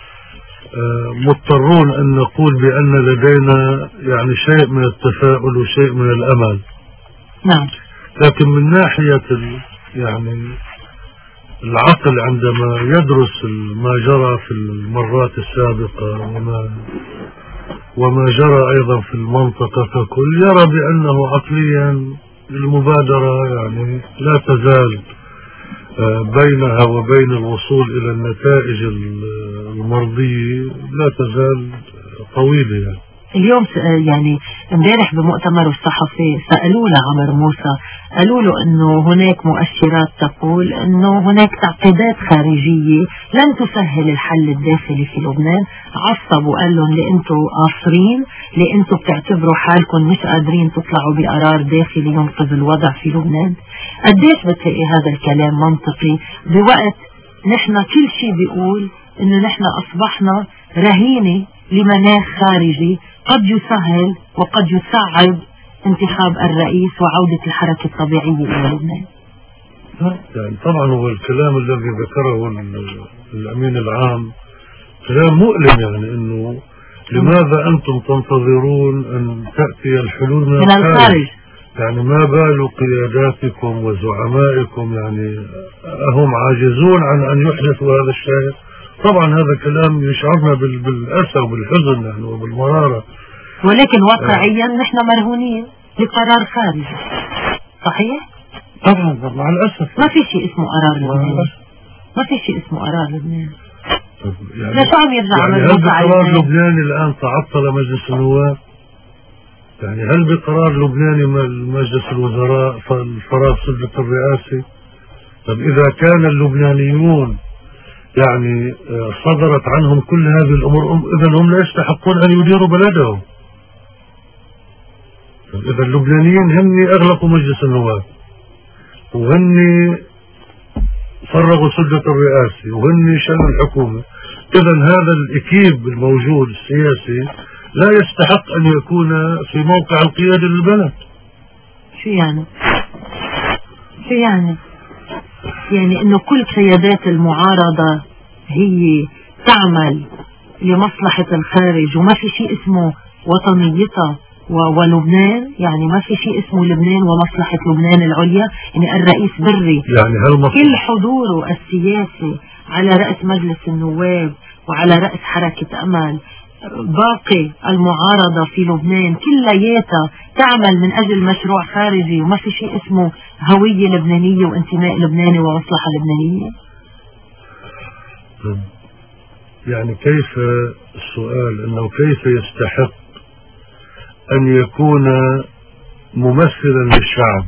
مضطرون أن نقول بأن لدينا يعني شيء من التفاؤل وشيء من الأمل. نعم. لكن من ناحية يعني العقل عندما يدرس ما جرى في المرات السابقة وما وما جرى أيضا في المنطقة ككل، يرى بأنه عقليا المبادرة يعني لا تزال بينها وبين الوصول إلى النتائج المرضية لا تزال طويلة. يعني اليوم يعني امبارح بمؤتمر الصحفي سألوا له عمر موسى، قالوا له انه هناك مؤشرات تقول انه هناك تعقيدات خارجية لن تسهل الحل الداخلي في لبنان. عصب وقال لهم اللي انتم قاصرين، اللي انتم بتعتبروا حالكم مش قادرين تطلعوا بقرار داخلي ينقذ الوضع في لبنان. قديش بتلاقي هذا الكلام منطقي بوقت نحن كل شيء بيقول انه نحن اصبحنا رهينة لمناخ خارجي قد يسهل وقد يصعب انتخاب الرئيس وعودة الحركة الطبيعية إلى لبنان؟ يعني طبعا هو الكلام الذي ذكره الأمين العام كلام مؤلم، يعني أنه لماذا أنتم تنتظرون أن تأتي الحلول من الخارج؟ يعني ما بال قياداتكم وزعمائكم، يعني أهم عاجزون عن أن يحدثوا هذا الشيء؟ طبعا هذا كلام يشعرنا بالأسى وبالحزن يعني وبالمرارة، ولكن واقعيا آه. نحن مرهونين لقرار خارجي. صحيح؟ طبعا مع الأسف ما في شيء اسمه قرار لبنان، ما في شيء اسمه قرار لبنان. يعني لا شو عم يرجع يعني هذا قرار لبنان الآن تعطل مجلس النواب؟ يعني هل بقرار لبناني مجلس الوزراء فراغ سلطة الرئاسة؟ طب إذا كان اللبنانيون يعني صدرت عنهم كل هذه الأمور، إذن هم لا يستحقون أن يديروا بلدهم. إذا اللبنانيين هن أغلقوا مجلس النواب، وهن فرغوا سلطة الرئاسة، وهن شالوا الحكومة. إذا هذا الإكيب الموجود السياسي لا يستحق أن يكون في موقع القيادة للبلد. شو يعني؟ شو يعني؟ يعني إنه كل قيادات المعارضة هي تعمل لمصلحة الخارج وما في شيء اسمه وطنيتها ولبنان، يعني ما في شيء اسمه لبنان ومصلحة لبنان العليا. يعني الرئيس بري يعني كل حضوره السياسي على رأس مجلس النواب وعلى رأس حركة أمل، باقي المعارضة في لبنان كلياتها تعمل من أجل مشروع خارجي، وما في شيء اسمه هوية لبنانية وانتماء لبناني ومصلحة لبنانية. يعني كيف السؤال انه كيف يستحق ان يكون ممثلا للشعب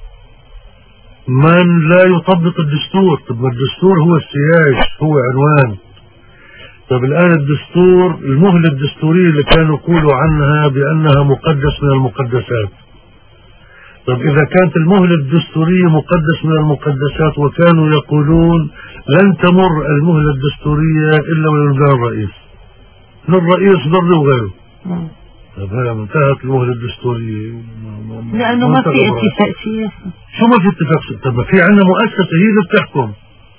من لا يطبق الدستور؟ طب الدستور هو السياج، هو عنوان. طب الآن الدستور، المهلة الدستورية اللي كانوا يقولوا عنها بأنها مقدس من المقدسات، طب إذا كانت المهلة الدستورية مقدس من المقدسات وكانوا يقولون لن تمر المهلة الدستورية إلا ولله الرئيس، للرئيس برضه وغيره، طب هذا انتهت المهلة الدستورية لأنه ما في اتفاق سياسي. شو ما في اتفاق سياسي؟ طب ما في عندنا مؤسسة هي اللي بتحكم.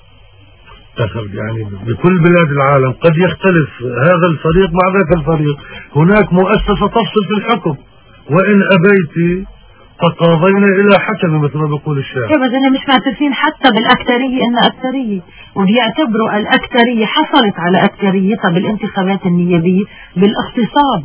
يعني بكل بلاد العالم قد يختلف هذا الفريق مع ذاك الفريق، هناك مؤسسة تفصل في الحكم، وإن أبيت تقاضينا إلى حكم مثل ما بيقول الشاعر. إيه بس أنا مش معترفين حتى بالأكثرية إنها أكثرية، وبيعتبروا الأكثرية حصلت على أكثريتها بالانتخابات النيابية بالاغتصاب،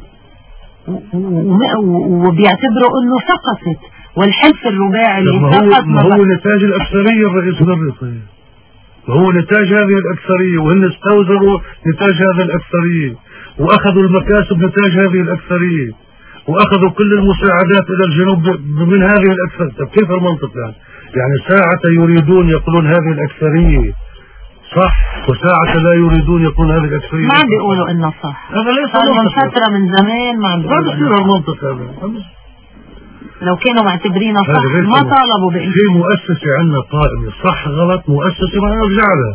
وبيعتبروا إنه سقطت، والحلف الرباعي اللي سقط ما هو نتاج الأكثرية. الرئيس بري وهو نتاج هذه الأكثرية، وهن استوزروا نتاج هذه الأكثرية، وأخذوا المكاسب نتاج هذه الأكثرية، وأخذوا كل المساعدات إلى الجنوب من هذه الأكثرية. طب كيف المنطق يعني؟ يعني ساعة يريدون يقولون هذه الأكثرية صح، وساعة لا يريدون يقولون هذه الأكثرية ما عم بيقولوا إنه صح. هذا ليس من فترة من زمان ما عم بيقولوا إنه المنطق هذا. لو كانوا معتبرينها صح ما طالبوا بإنه في مؤسسة عندنا قائمة صح غلط، مؤسسة ما نرجع لها.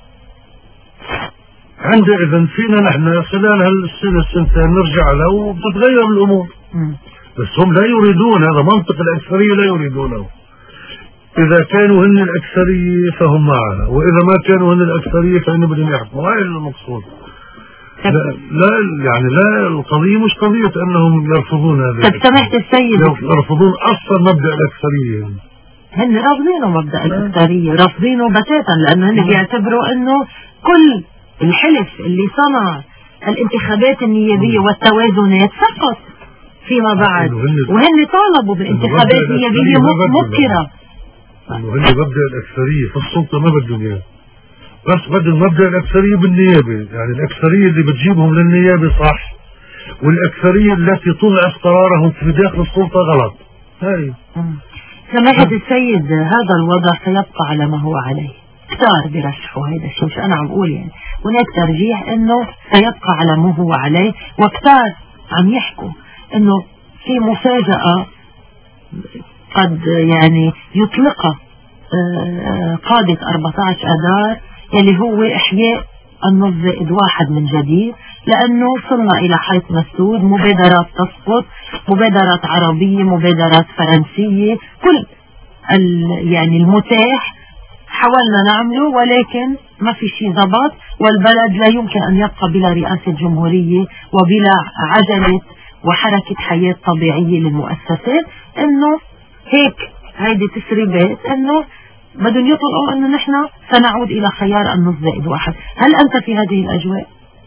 عندئذ فينا نحن خلال هالسنة السنتين نرجع لها وبتتغير الأمور. م. بس هم لا يريدون، هذا منطق الأكثرية لا يريدونه. إذا كانوا هن الأكثرية فهم معها، وإذا ما كانوا هن الأكثرية فإن بدهم يحكموا. هاي المقصود. لا, لا يعني لا، القضية مش قضية أنهم يرفضون هذا. طب سمحت السيد، يرفضون أصلا مبدأ الأكثرية. هن رافضينه مبدأ الأكثرية، رافضينه بتاتا، لأنه هن بيعتبروا أنه كل الحلف اللي صنع الانتخابات النيابية والتوازنات سقط فيما بعد، وهن طالبوا بانتخابات نيابية مبكرة. وهن مبدأ الأكثرية في السلطة ما بدهم إياه، بس بدهم مبدأ الأكثرية بالنيابة. يعني الأكثرية اللي بتجيبهم للنيابة صح، والأكثرية التي تضعف قرارهم في داخل السلطة غلط. هاي سماحة السيد، هذا الوضع سيبقى على ما هو عليه. كتار برشحوا هذا الشيء، مش أنا عم بقول يعني هناك ترجيح إنه سيبقى على ما هو عليه، وكتار عم يحكوا إنه في مفاجأة قد يعني يطلقها قادة أربعة عشر أذار، اللي هو إحياء النص زائد واحد من جديد، لأنه وصلنا إلى حيث مسدود، مبادرات تسقط، مبادرات عربية، مبادرات فرنسية، كل يعني المتاح حاولنا نعمله، ولكن ما في شيء ضبط، والبلد لا يمكن أن يبقى بلا رئاسة جمهورية وبلا عجلة وحركة حياة طبيعية للمؤسسات. إنه هيك هيدي تسريبات إنه بدهم يطلقوا إنه نحن سنعود إلى خيار النص زائد واحد. هل أنت في هذه الأجواء؟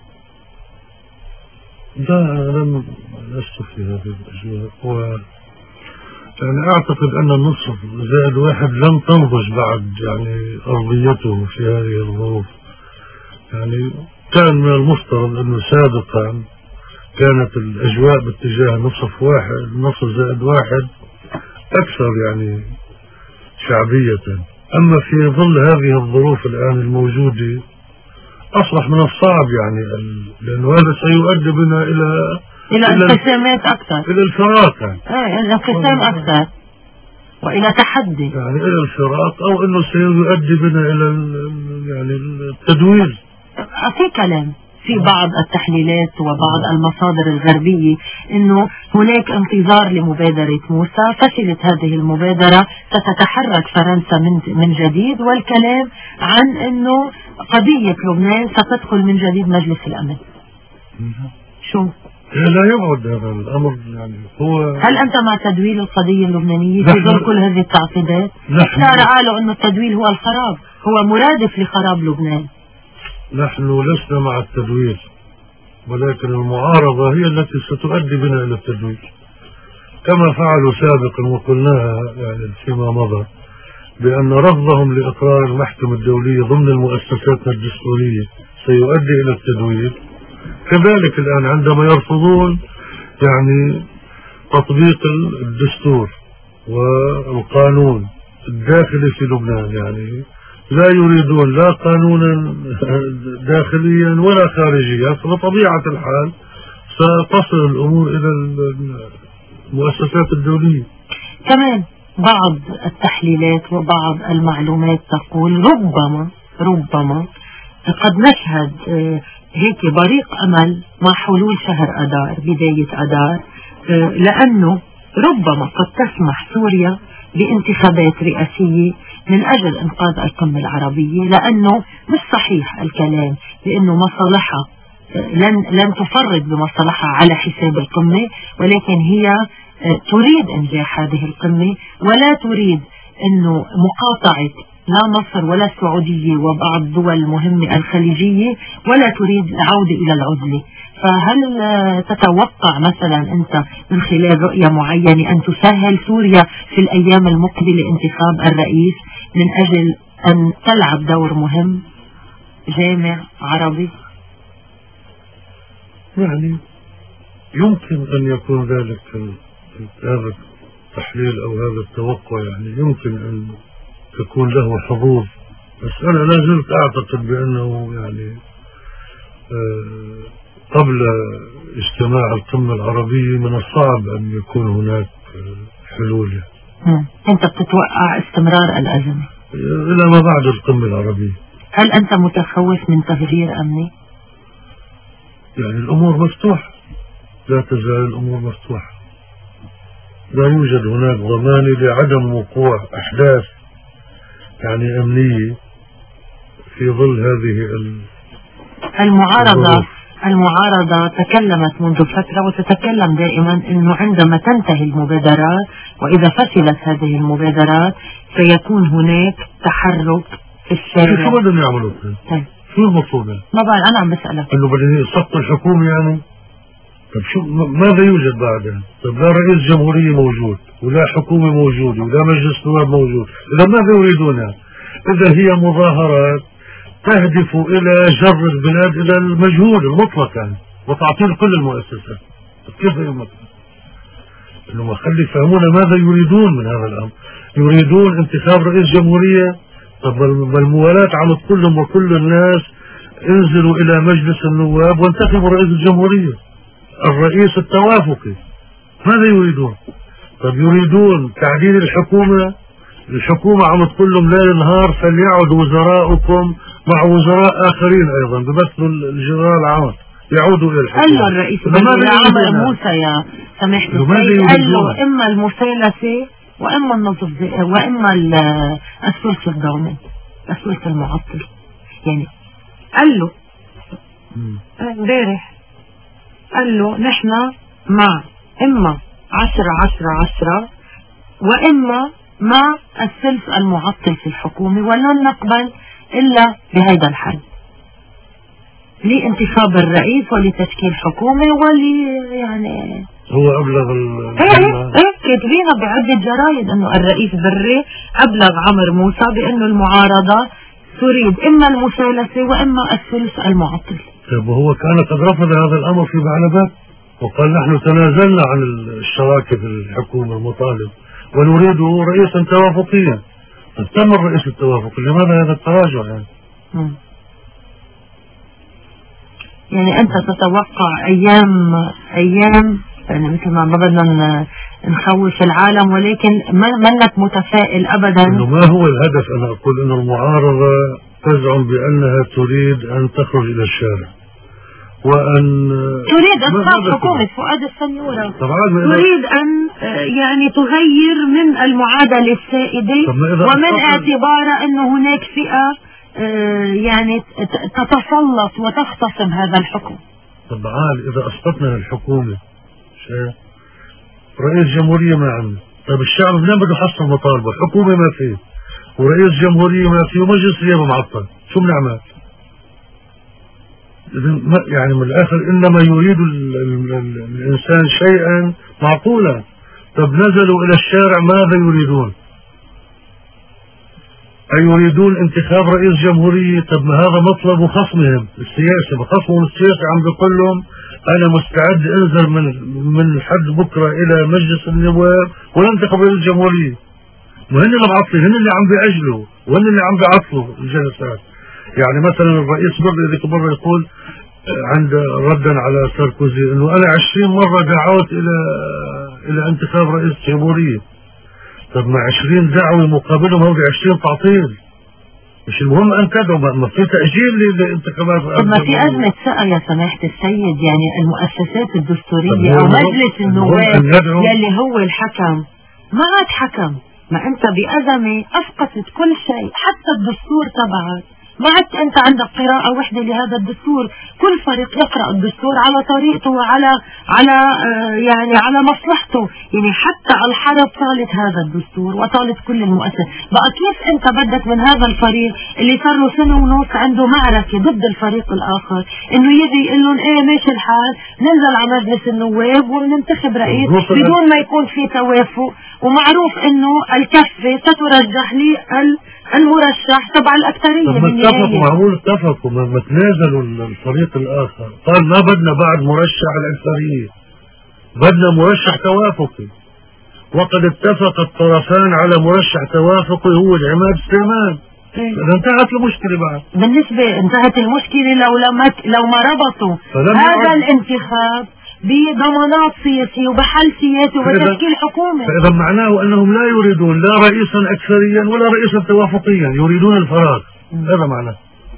لا، لم لست في هذه الأجواء، و يعني أعتقد أن النص زائد واحد لم تنضج بعد يعني أرضيته في هذه الظروف. يعني كان من المفترض أنه سابقا كانت الأجواء باتجاه نصف واحد، نصف زائد واحد أكثر يعني شعبية. أما في ظل هذه الظروف الآن الموجودة أصبح من الصعب يعني، لأنه هذا سيؤدي بنا إلى إلى انقسامات أكثر، إلى الفراق يعني. إيه الانقسام أكثر وإلى تحدي يعني إلى الفراق، أو إنه سيؤدي بنا إلى يعني التدوير. في كلام في بعض التحليلات وبعض المصادر الغربية إنه هناك انتظار لمبادرة موسى، فشلت هذه المبادرة، ستتحرك فرنسا من من جديد، والكلام عن إنه قضية لبنان ستدخل من جديد مجلس الأمن. شو؟ لا يبعد هذا الأمر يعني. هو هل أنت مع تدويل القضية اللبنانية في ظل كل هذه التعقيدات؟ صار قالوا إنه التدويل هو الخراب، هو مرادف لخراب لبنان. نحن لسنا مع التدوير، ولكن المعارضة هي التي ستؤدي بنا إلى التدوير، كما فعلوا سابقا وقلناها يعني فيما مضى، بأن رفضهم لإقرار المحكمة الدولية ضمن المؤسسات الدستورية سيؤدي إلى التدوير. كذلك الآن عندما يرفضون يعني تطبيق الدستور والقانون الداخلي في لبنان، يعني لا يريدون لا قانونا داخليا ولا خارجيا، فبطبيعة الحال ستصل الأمور إلى المؤسسات الدولية. كمان بعض التحليلات وبعض المعلومات تقول ربما ربما قد نشهد هيك بريق أمل مع حلول شهر أدار، بداية أدار، لأنه ربما قد تسمح سوريا بانتخابات رئاسية من أجل إنقاذ القمة العربية، لأنه مش صحيح الكلام لأنه مصالحها لن, لن تفرط بمصالحها على حساب القمة، ولكن هي تريد إنجاح هذه القمة، ولا تريد أنه مقاطعة لا مصر ولا السعودية وبعض الدول المهمة الخليجية، ولا تريد العودة إلى العزلة. فهل تتوقع مثلا أنت من خلال رؤية معينة أن تسهل سوريا في الأيام المقبلة انتخاب الرئيس من أجل أن تلعب دور مهم جامع عربي؟ يعني يمكن أن يكون ذلك هذا التحليل أو هذا التوقع، يعني يمكن أن تكون له حظوظ، بس أنا لا زلت أعتقد بأنه يعني قبل اجتماع القمة العربية من الصعب أن يكون هناك حلول. أنت بتتوقع استمرار الأزمة إلى ما بعد القمة العربية؟ هل أنت متخوف من تغيير أمني؟ يعني الأمور مفتوحة، لا تزال الأمور مفتوحة، لا يوجد هناك ضمان لعدم وقوع أحداث يعني أمنية في ظل هذه المعارضة. المعارضة تكلمت منذ فترة وتتكلم دائما أنه عندما تنتهي المبادرات وإذا فشلت هذه المبادرات سيكون هناك تحرك في الشارع. شو بدهم يعملوا؟ طيب شو المطلوب؟ ما بعرف، أنا عم بسألك إنه بدهم يسقطوا الحكومة يعني؟ طب شو ماذا يوجد بعدها؟ طب لا رئيس جمهورية موجود ولا حكومة موجودة ولا مجلس نواب موجود، إذا ماذا يريدونها؟ إذا هي مظاهرات تهدف إلى جر البلاد إلى المجهول المطلق يعني وتعطيل كل المؤسسات، كيف يمكن؟ إنه ما خلي يفهمونا ماذا يريدون من هذا الأمر. يريدون انتخاب رئيس جمهورية؟ طب بالموالاة على كلهم وكل الناس انزلوا إلى مجلس النواب وانتخبوا رئيس الجمهورية، الرئيس التوافقي. ماذا يريدون؟ طب يريدون تعديل الحكومة؟ الحكومة عم تقول لهم ليل نهار فليعد وزراءكم مع وزراء آخرين أيضا بمثل الجنرال عمر يعودوا إلى الحكومة. قال له الرئيس عمر موسى يا سمحت قال له إما المثالثة وإما النظف وإما الثلث الضامن الثلث المعطل. يعني قال له امبارح قال له نحن مع إما عشرة عشرة عشرة وإما مع الثلث المعطل في الحكومة، ولن نقبل إلا بهذا الحل لانتخاب الرئيس ولتشكيل حكومة ولي يعني هو أبلغ ايه ايه كاتبينها بعدة جرايد انه الرئيس بري أبلغ عمر موسى بأنه المعارضة تريد إما المثالثة وإما الثلث المعطل. طيب وهو كان قد رفض هذا الأمر في بعلبات؟ وقال نحن تنازلنا عن الشراكة في الحكومة المطالب ونريد رئيسا توافقيا. تم الرئيس التوافقي، لماذا هذا التراجع يعني؟ م. يعني أنت تتوقع أيام أيام يعني مثل ما بدنا نخوف العالم، ولكن منك متفائل أبدا إنه ما هو الهدف؟ أنا أقول إنه المعارضة تزعم بأنها تريد أن تخرج إلى الشارع وأن تريد إسقاط حكومة فؤاد السنيورة، تريد أن يعني تغير من المعادلة السائدة ومن اعتبار أنه هناك فئة يعني تتسلط وتغتصب هذا الحكم. طبعا إذا أسقطنا الحكومة رئيس جمهورية ما عندنا، طيب الشعب منين بده يحصل مطالبه؟ حكومة ما فيه ورئيس جمهورية ما فيه ومجلس نيابة معطل، شو بنعمل؟ يعني من الآخر إنما يريد ال ال ال الإنسان شيئا معقولا. طب نزلوا إلى الشارع ماذا يريدون؟ أيريدون انتخاب رئيس جمهورية؟ طب ما هذا مطلب خصمهم السياسي، بخصمهم السياسي عم بيقول لهم أنا مستعد أنزل من من حد بكرة إلى مجلس النواب وينتخب رئيس الجمهورية. وهن اللي معطلين، هن اللي عم بيأجلوا وهن اللي عم بيعطلوا الجلسات. يعني مثلا الرئيس مرة ذيك مرة يقول عند ردا على ساركوزي إنه أنا عشرين مرة دعوت إلى إلى انتخاب رئيس جمهورية. طب ما عشرين دعوة مقابلهم هو عشرين تعطيل، مش المهم أن تدعو، ما في تأجيل للانتخابات. طب ما في أزمة ثقة يا سماحة السيد، يعني المؤسسات الدستورية أو مجلس النواب يلي هو الحكم ما عاد حكم، ما أنت بأزمة أسقطت كل شيء حتى الدستور تبعك، ما عدت أنت عندك قراءة وحدة لهذا الدستور، كل فريق يقرأ الدستور على طريقته وعلى على آه يعني على مصلحته. يعني حتى الحرب طالت هذا الدستور وطالت كل المؤسسات. بقى كيف أنت بدك من هذا الفريق اللي صار له سنة ونص عنده معركة ضد الفريق الآخر إنه يجي يقول لهم إيه ماشي الحال ننزل على مجلس النواب وننتخب رئيس بدون ما يكون في توافق، ومعروف إنه الكفة سترجح للمرشح تبع الأكثرية. اتفقوا معقول اتفقوا ما تنازلوا الفريق الآخر، قال ما بدنا بعد مرشح الأكثرية، بدنا مرشح توافقي، وقد اتفق الطرفان على مرشح توافقي هو العماد سليمان. إذا انتهت المشكلة بعد. بالنسبة انتهت المشكلة لو لما لو ما ربطوا هذا الانتخاب بضمانات سياسية وبحل سياسي وبتشكيل حكومة. فإذا معناه أنهم لا يريدون لا رئيسا أكثريا ولا رئيسا توافقيا، يريدون الفراغ. هذا معناه.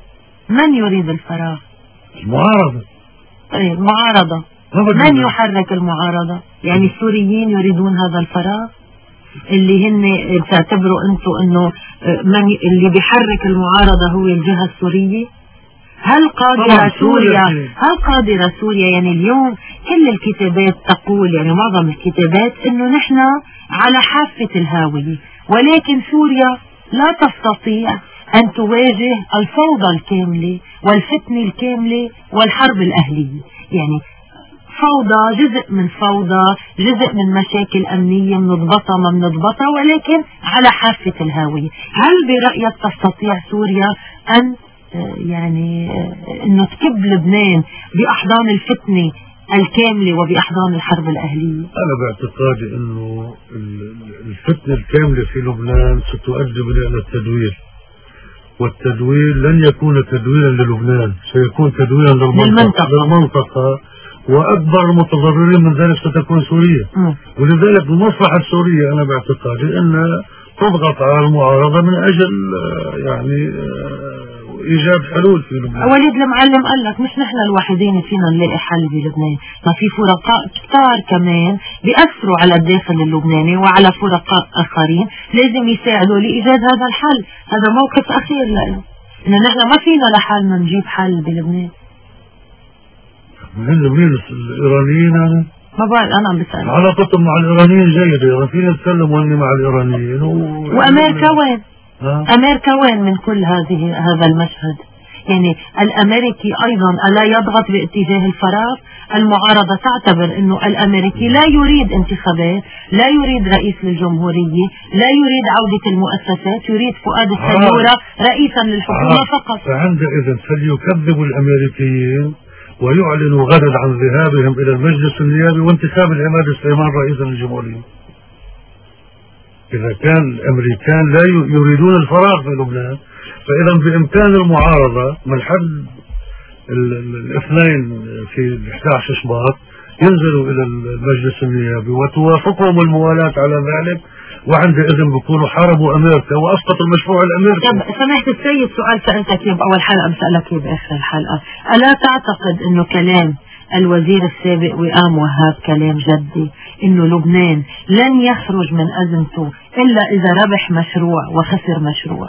من يريد الفراغ؟ المعارضة. طيب معارضة، من يحرك المعارضة؟ يعني السوريين يريدون هذا الفراغ اللي هن تعتبروا انتم انه من اللي بيحرك المعارضة هو الجهة السورية؟ هل قادرة سوريا هل قادرة سوريا يعني اليوم كل الكتابات تقول، يعني معظم الكتابات انه نحن على حافة الهاوية، ولكن سوريا لا تستطيع أن تواجه الفوضى الكاملة والفتنة الكاملة والحرب الأهلية. يعني فوضى، جزء من فوضى، جزء من مشاكل أمنية منضبطة ما منضبطة، ولكن على حافة الهاوية. هل برأيك تستطيع سوريا أن يعني أنه تكب لبنان بأحضان الفتنة الكاملة وبأحضان الحرب الأهلية؟ أنا باعتقادي أنه الفتنة الكاملة في لبنان ستؤدي بنا إلى التدوير، والتدوير لن يكون تدويرا للبنان، سيكون تدويرا للمنطقة, للمنطقة وأكبر المتضررين من ذلك ستكون سوريا. م. ولذلك المصلحة السورية أنا باعتقادي أنها تضغط على المعارضة من أجل يعني إيجاد حلول في لبنان. وليد المعلم قال لك مش نحن الوحيدين فينا نلاقي حل بلبنان، ما في فرقاء كتار كمان بيأثروا على الداخل اللبناني وعلى فرقاء آخرين لازم يساعدوا لإيجاد هذا الحل. هذا موقف أخير لأنه إن نحن ما فينا لحالنا نجيب حل بلبنان. من مين الإيرانيين أنا؟ ما بعرف، أنا عم بسأل. علاقتهم مع الإيرانيين جيدة، فينا نتكلم وإني مع الإيرانيين و... وأمريكا وين؟ أمريكا وين من كل هذه هذا المشهد؟ يعني الأمريكي أيضا ألا يضغط باتجاه الفراغ؟ المعارضة تعتبر أنه الأمريكي لا يريد انتخابات، لا يريد رئيس للجمهورية، لا يريد عودة المؤسسات، يريد فؤاد السنيورة رئيسا للحكومة فقط. فعندئذ فليكذبوا الأمريكيين ويعلنوا غدا عن ذهابهم إلى المجلس النيابي وانتخاب العماد السليمان رئيسا للجمهورية. إذا كان الأمريكان لا يريدون الفراغ في لبنان، فإذا بإمكان المعارضة من حد الاثنين في إحدى عشر شباط ينزلوا إلى المجلس النيابي وتوافقهم الموالاة على ذلك، وعندئذ بيكونوا حاربوا أمريكا وأسقطوا المشروع الأمريكي. طب سمحت السيد، سؤال سألتك إياه بأول حلقة بسألك إياه بآخر الحلقة، ألا تعتقد إنه كلام الوزير السابق وئام وهاب كلام جدي إنه لبنان لن يخرج من أزمته إلا إذا ربح مشروع وخسر مشروع؟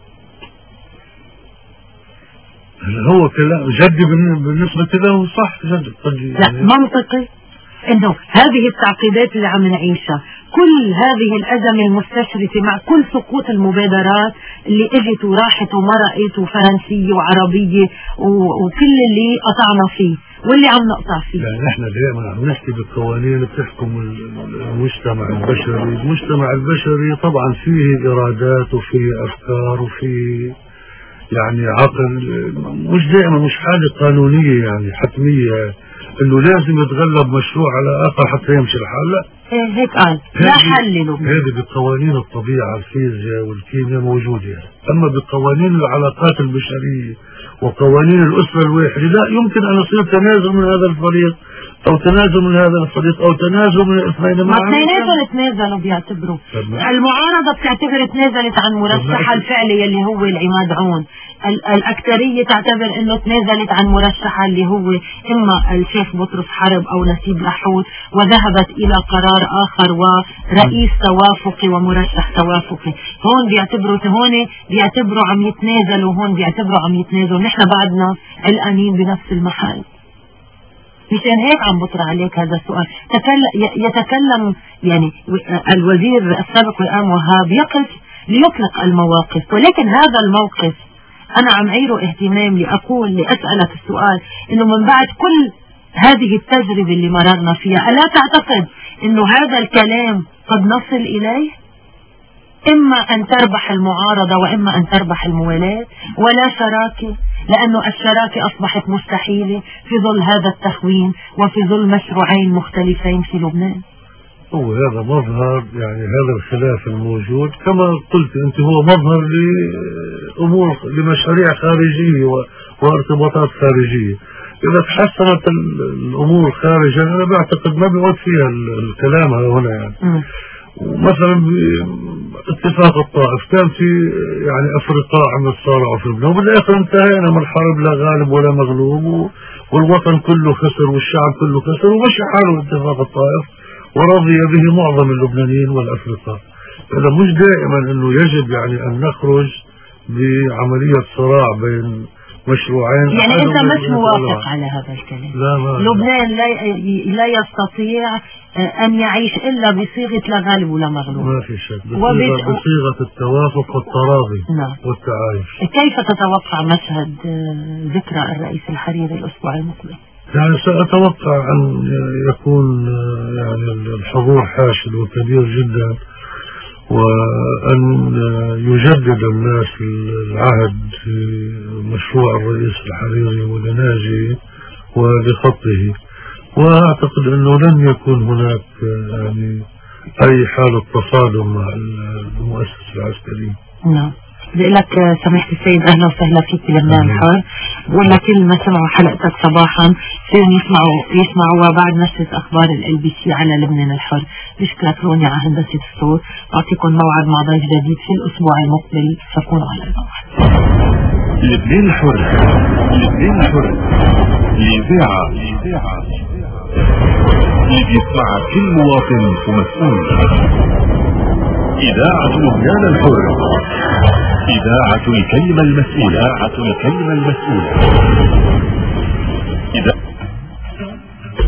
هو كلام جدي بالنسبة له صح جدي. لا منطقي انه هذه التعقيدات اللي عم نعيشها، كل هذه الأزمة المستشرفة مع كل سقوط المبادرات اللي اجت وراحت ومرقت وفرنسية وعربية وكل اللي قطعنا فيه واللي عم نقطع فيه. لا نحن دائما عم نحكي بالقوانين بتحكم المجتمع البشري. المجتمع البشري طبعا فيه إرادات وفيه أفكار وفيه يعني عقل، مش دائما مش حاجة قانونية يعني حتمية انه لازم يتغلب مشروع على اخر حتى يمشي الحال. لا ايه هيك قال لا حل له. هذه بقوانين الطبيعة الفيزياء والكيمياء موجودة، اما بقوانين العلاقات البشرية وقوانين الاسرة الواحدة لا يمكن ان يصير تنازل من هذا الفريق او تنازل من هذا الفريق او تنازل من الاثنين معا. اثنيناتهم تنازلوا بيعتبروا. المعارضة بتعتبر تنازلت عن مرشحها الفعلي اللي هو العماد عون، الأكثرية تعتبر انه تنازلت عن مرشحها اللي هو اما الشيخ بطرس حرب او نسيب لحوت، وذهبت الى قرار اخر ورئيس توافقي ومرشح توافقي. هون بيعتبروا هون بيعتبروا عم يتنازلوا، هون بيعتبروا عم يتنازلوا. نحن بعدنا علقانين بنفس المحل. مشان هيك عم بطرح عليك هذا السؤال. يتكلم يعني الوزير السابق وئام وهاب يقف ليطلق المواقف، ولكن هذا الموقف أنا عم عيره اهتمام لأقول لأسألك السؤال إنه من بعد كل هذه التجربة اللي مررنا فيها، ألا تعتقد إنه هذا الكلام قد نصل إليه؟ إما أن تربح المعارضة وإما أن تربح الموالاة، ولا شراكة، لأنه الشراكة أصبحت مستحيلة في ظل هذا التخوين وفي ظل مشروعين مختلفين في لبنان. هو هذا مظهر يعني هذا الخلاف الموجود كما قلت أنت، هو مظهر لأمور لمشاريع خارجية وارتباطات خارجية. إذا تحسنت الأمور خارجا أنا بعتقد ما بيعود فيها الكلام هنا يعني. م. ومثلا باتفاق الطائف كان في يعني أفرقاء عم يتصارعوا في لبنان وبالآخر انتهينا من الحرب لا غالب ولا مغلوب والوطن كله خسر والشعب كله خسر ومشي حاله اتفاق الطائف ورضي به معظم اللبنانيين والأفرقاء. إذا مش دائما أنه يجب يعني أن نخرج بعملية صراع بين مشروعين. يعني أنت مش موافق على هذا الكلام؟ لا ما لبنان لا, لا يستطيع أن يعيش إلا بصيغة لا غالب ولا مغلوب. ما في شك، بصيغة, وبت... بصيغة التوافق والتراضي. نعم. والتعايش. كيف تتوقع مشهد ذكرى الرئيس الحريري الأسبوع المقبل؟ يعني سأتوقع أن يكون يعني الحضور حاشد وكبير جدا، وأن يجدد الناس العهد في مشروع الرئيس الحريري ولناجي ولخطه، وأعتقد أنه لن يكون هناك يعني أي حالة تصادم مع المؤسسة العسكرية. نعم. بقول لك سماحة السيد أهلا وسهلا فيك بلبنان الحر. بقول لك كل ما سمعوا حلقتك صباحا فيهم يسمعوا يسمعوا بعد نشرة أخبار ال بي سي على لبنان الحر. بشكرك روني على هندسة الصوت. أعطيكم موعد مع ضيف جديد في الأسبوع المقبل، فكونوا على الموعد. لبنان الحر، لبنان الحر، إذاعة إذاعة يسمع كل مواطن ومسؤول. إذاعة لبنان الحر، إذاعة الكلمة المسؤولة، إذاعة الكلمة المسؤولة.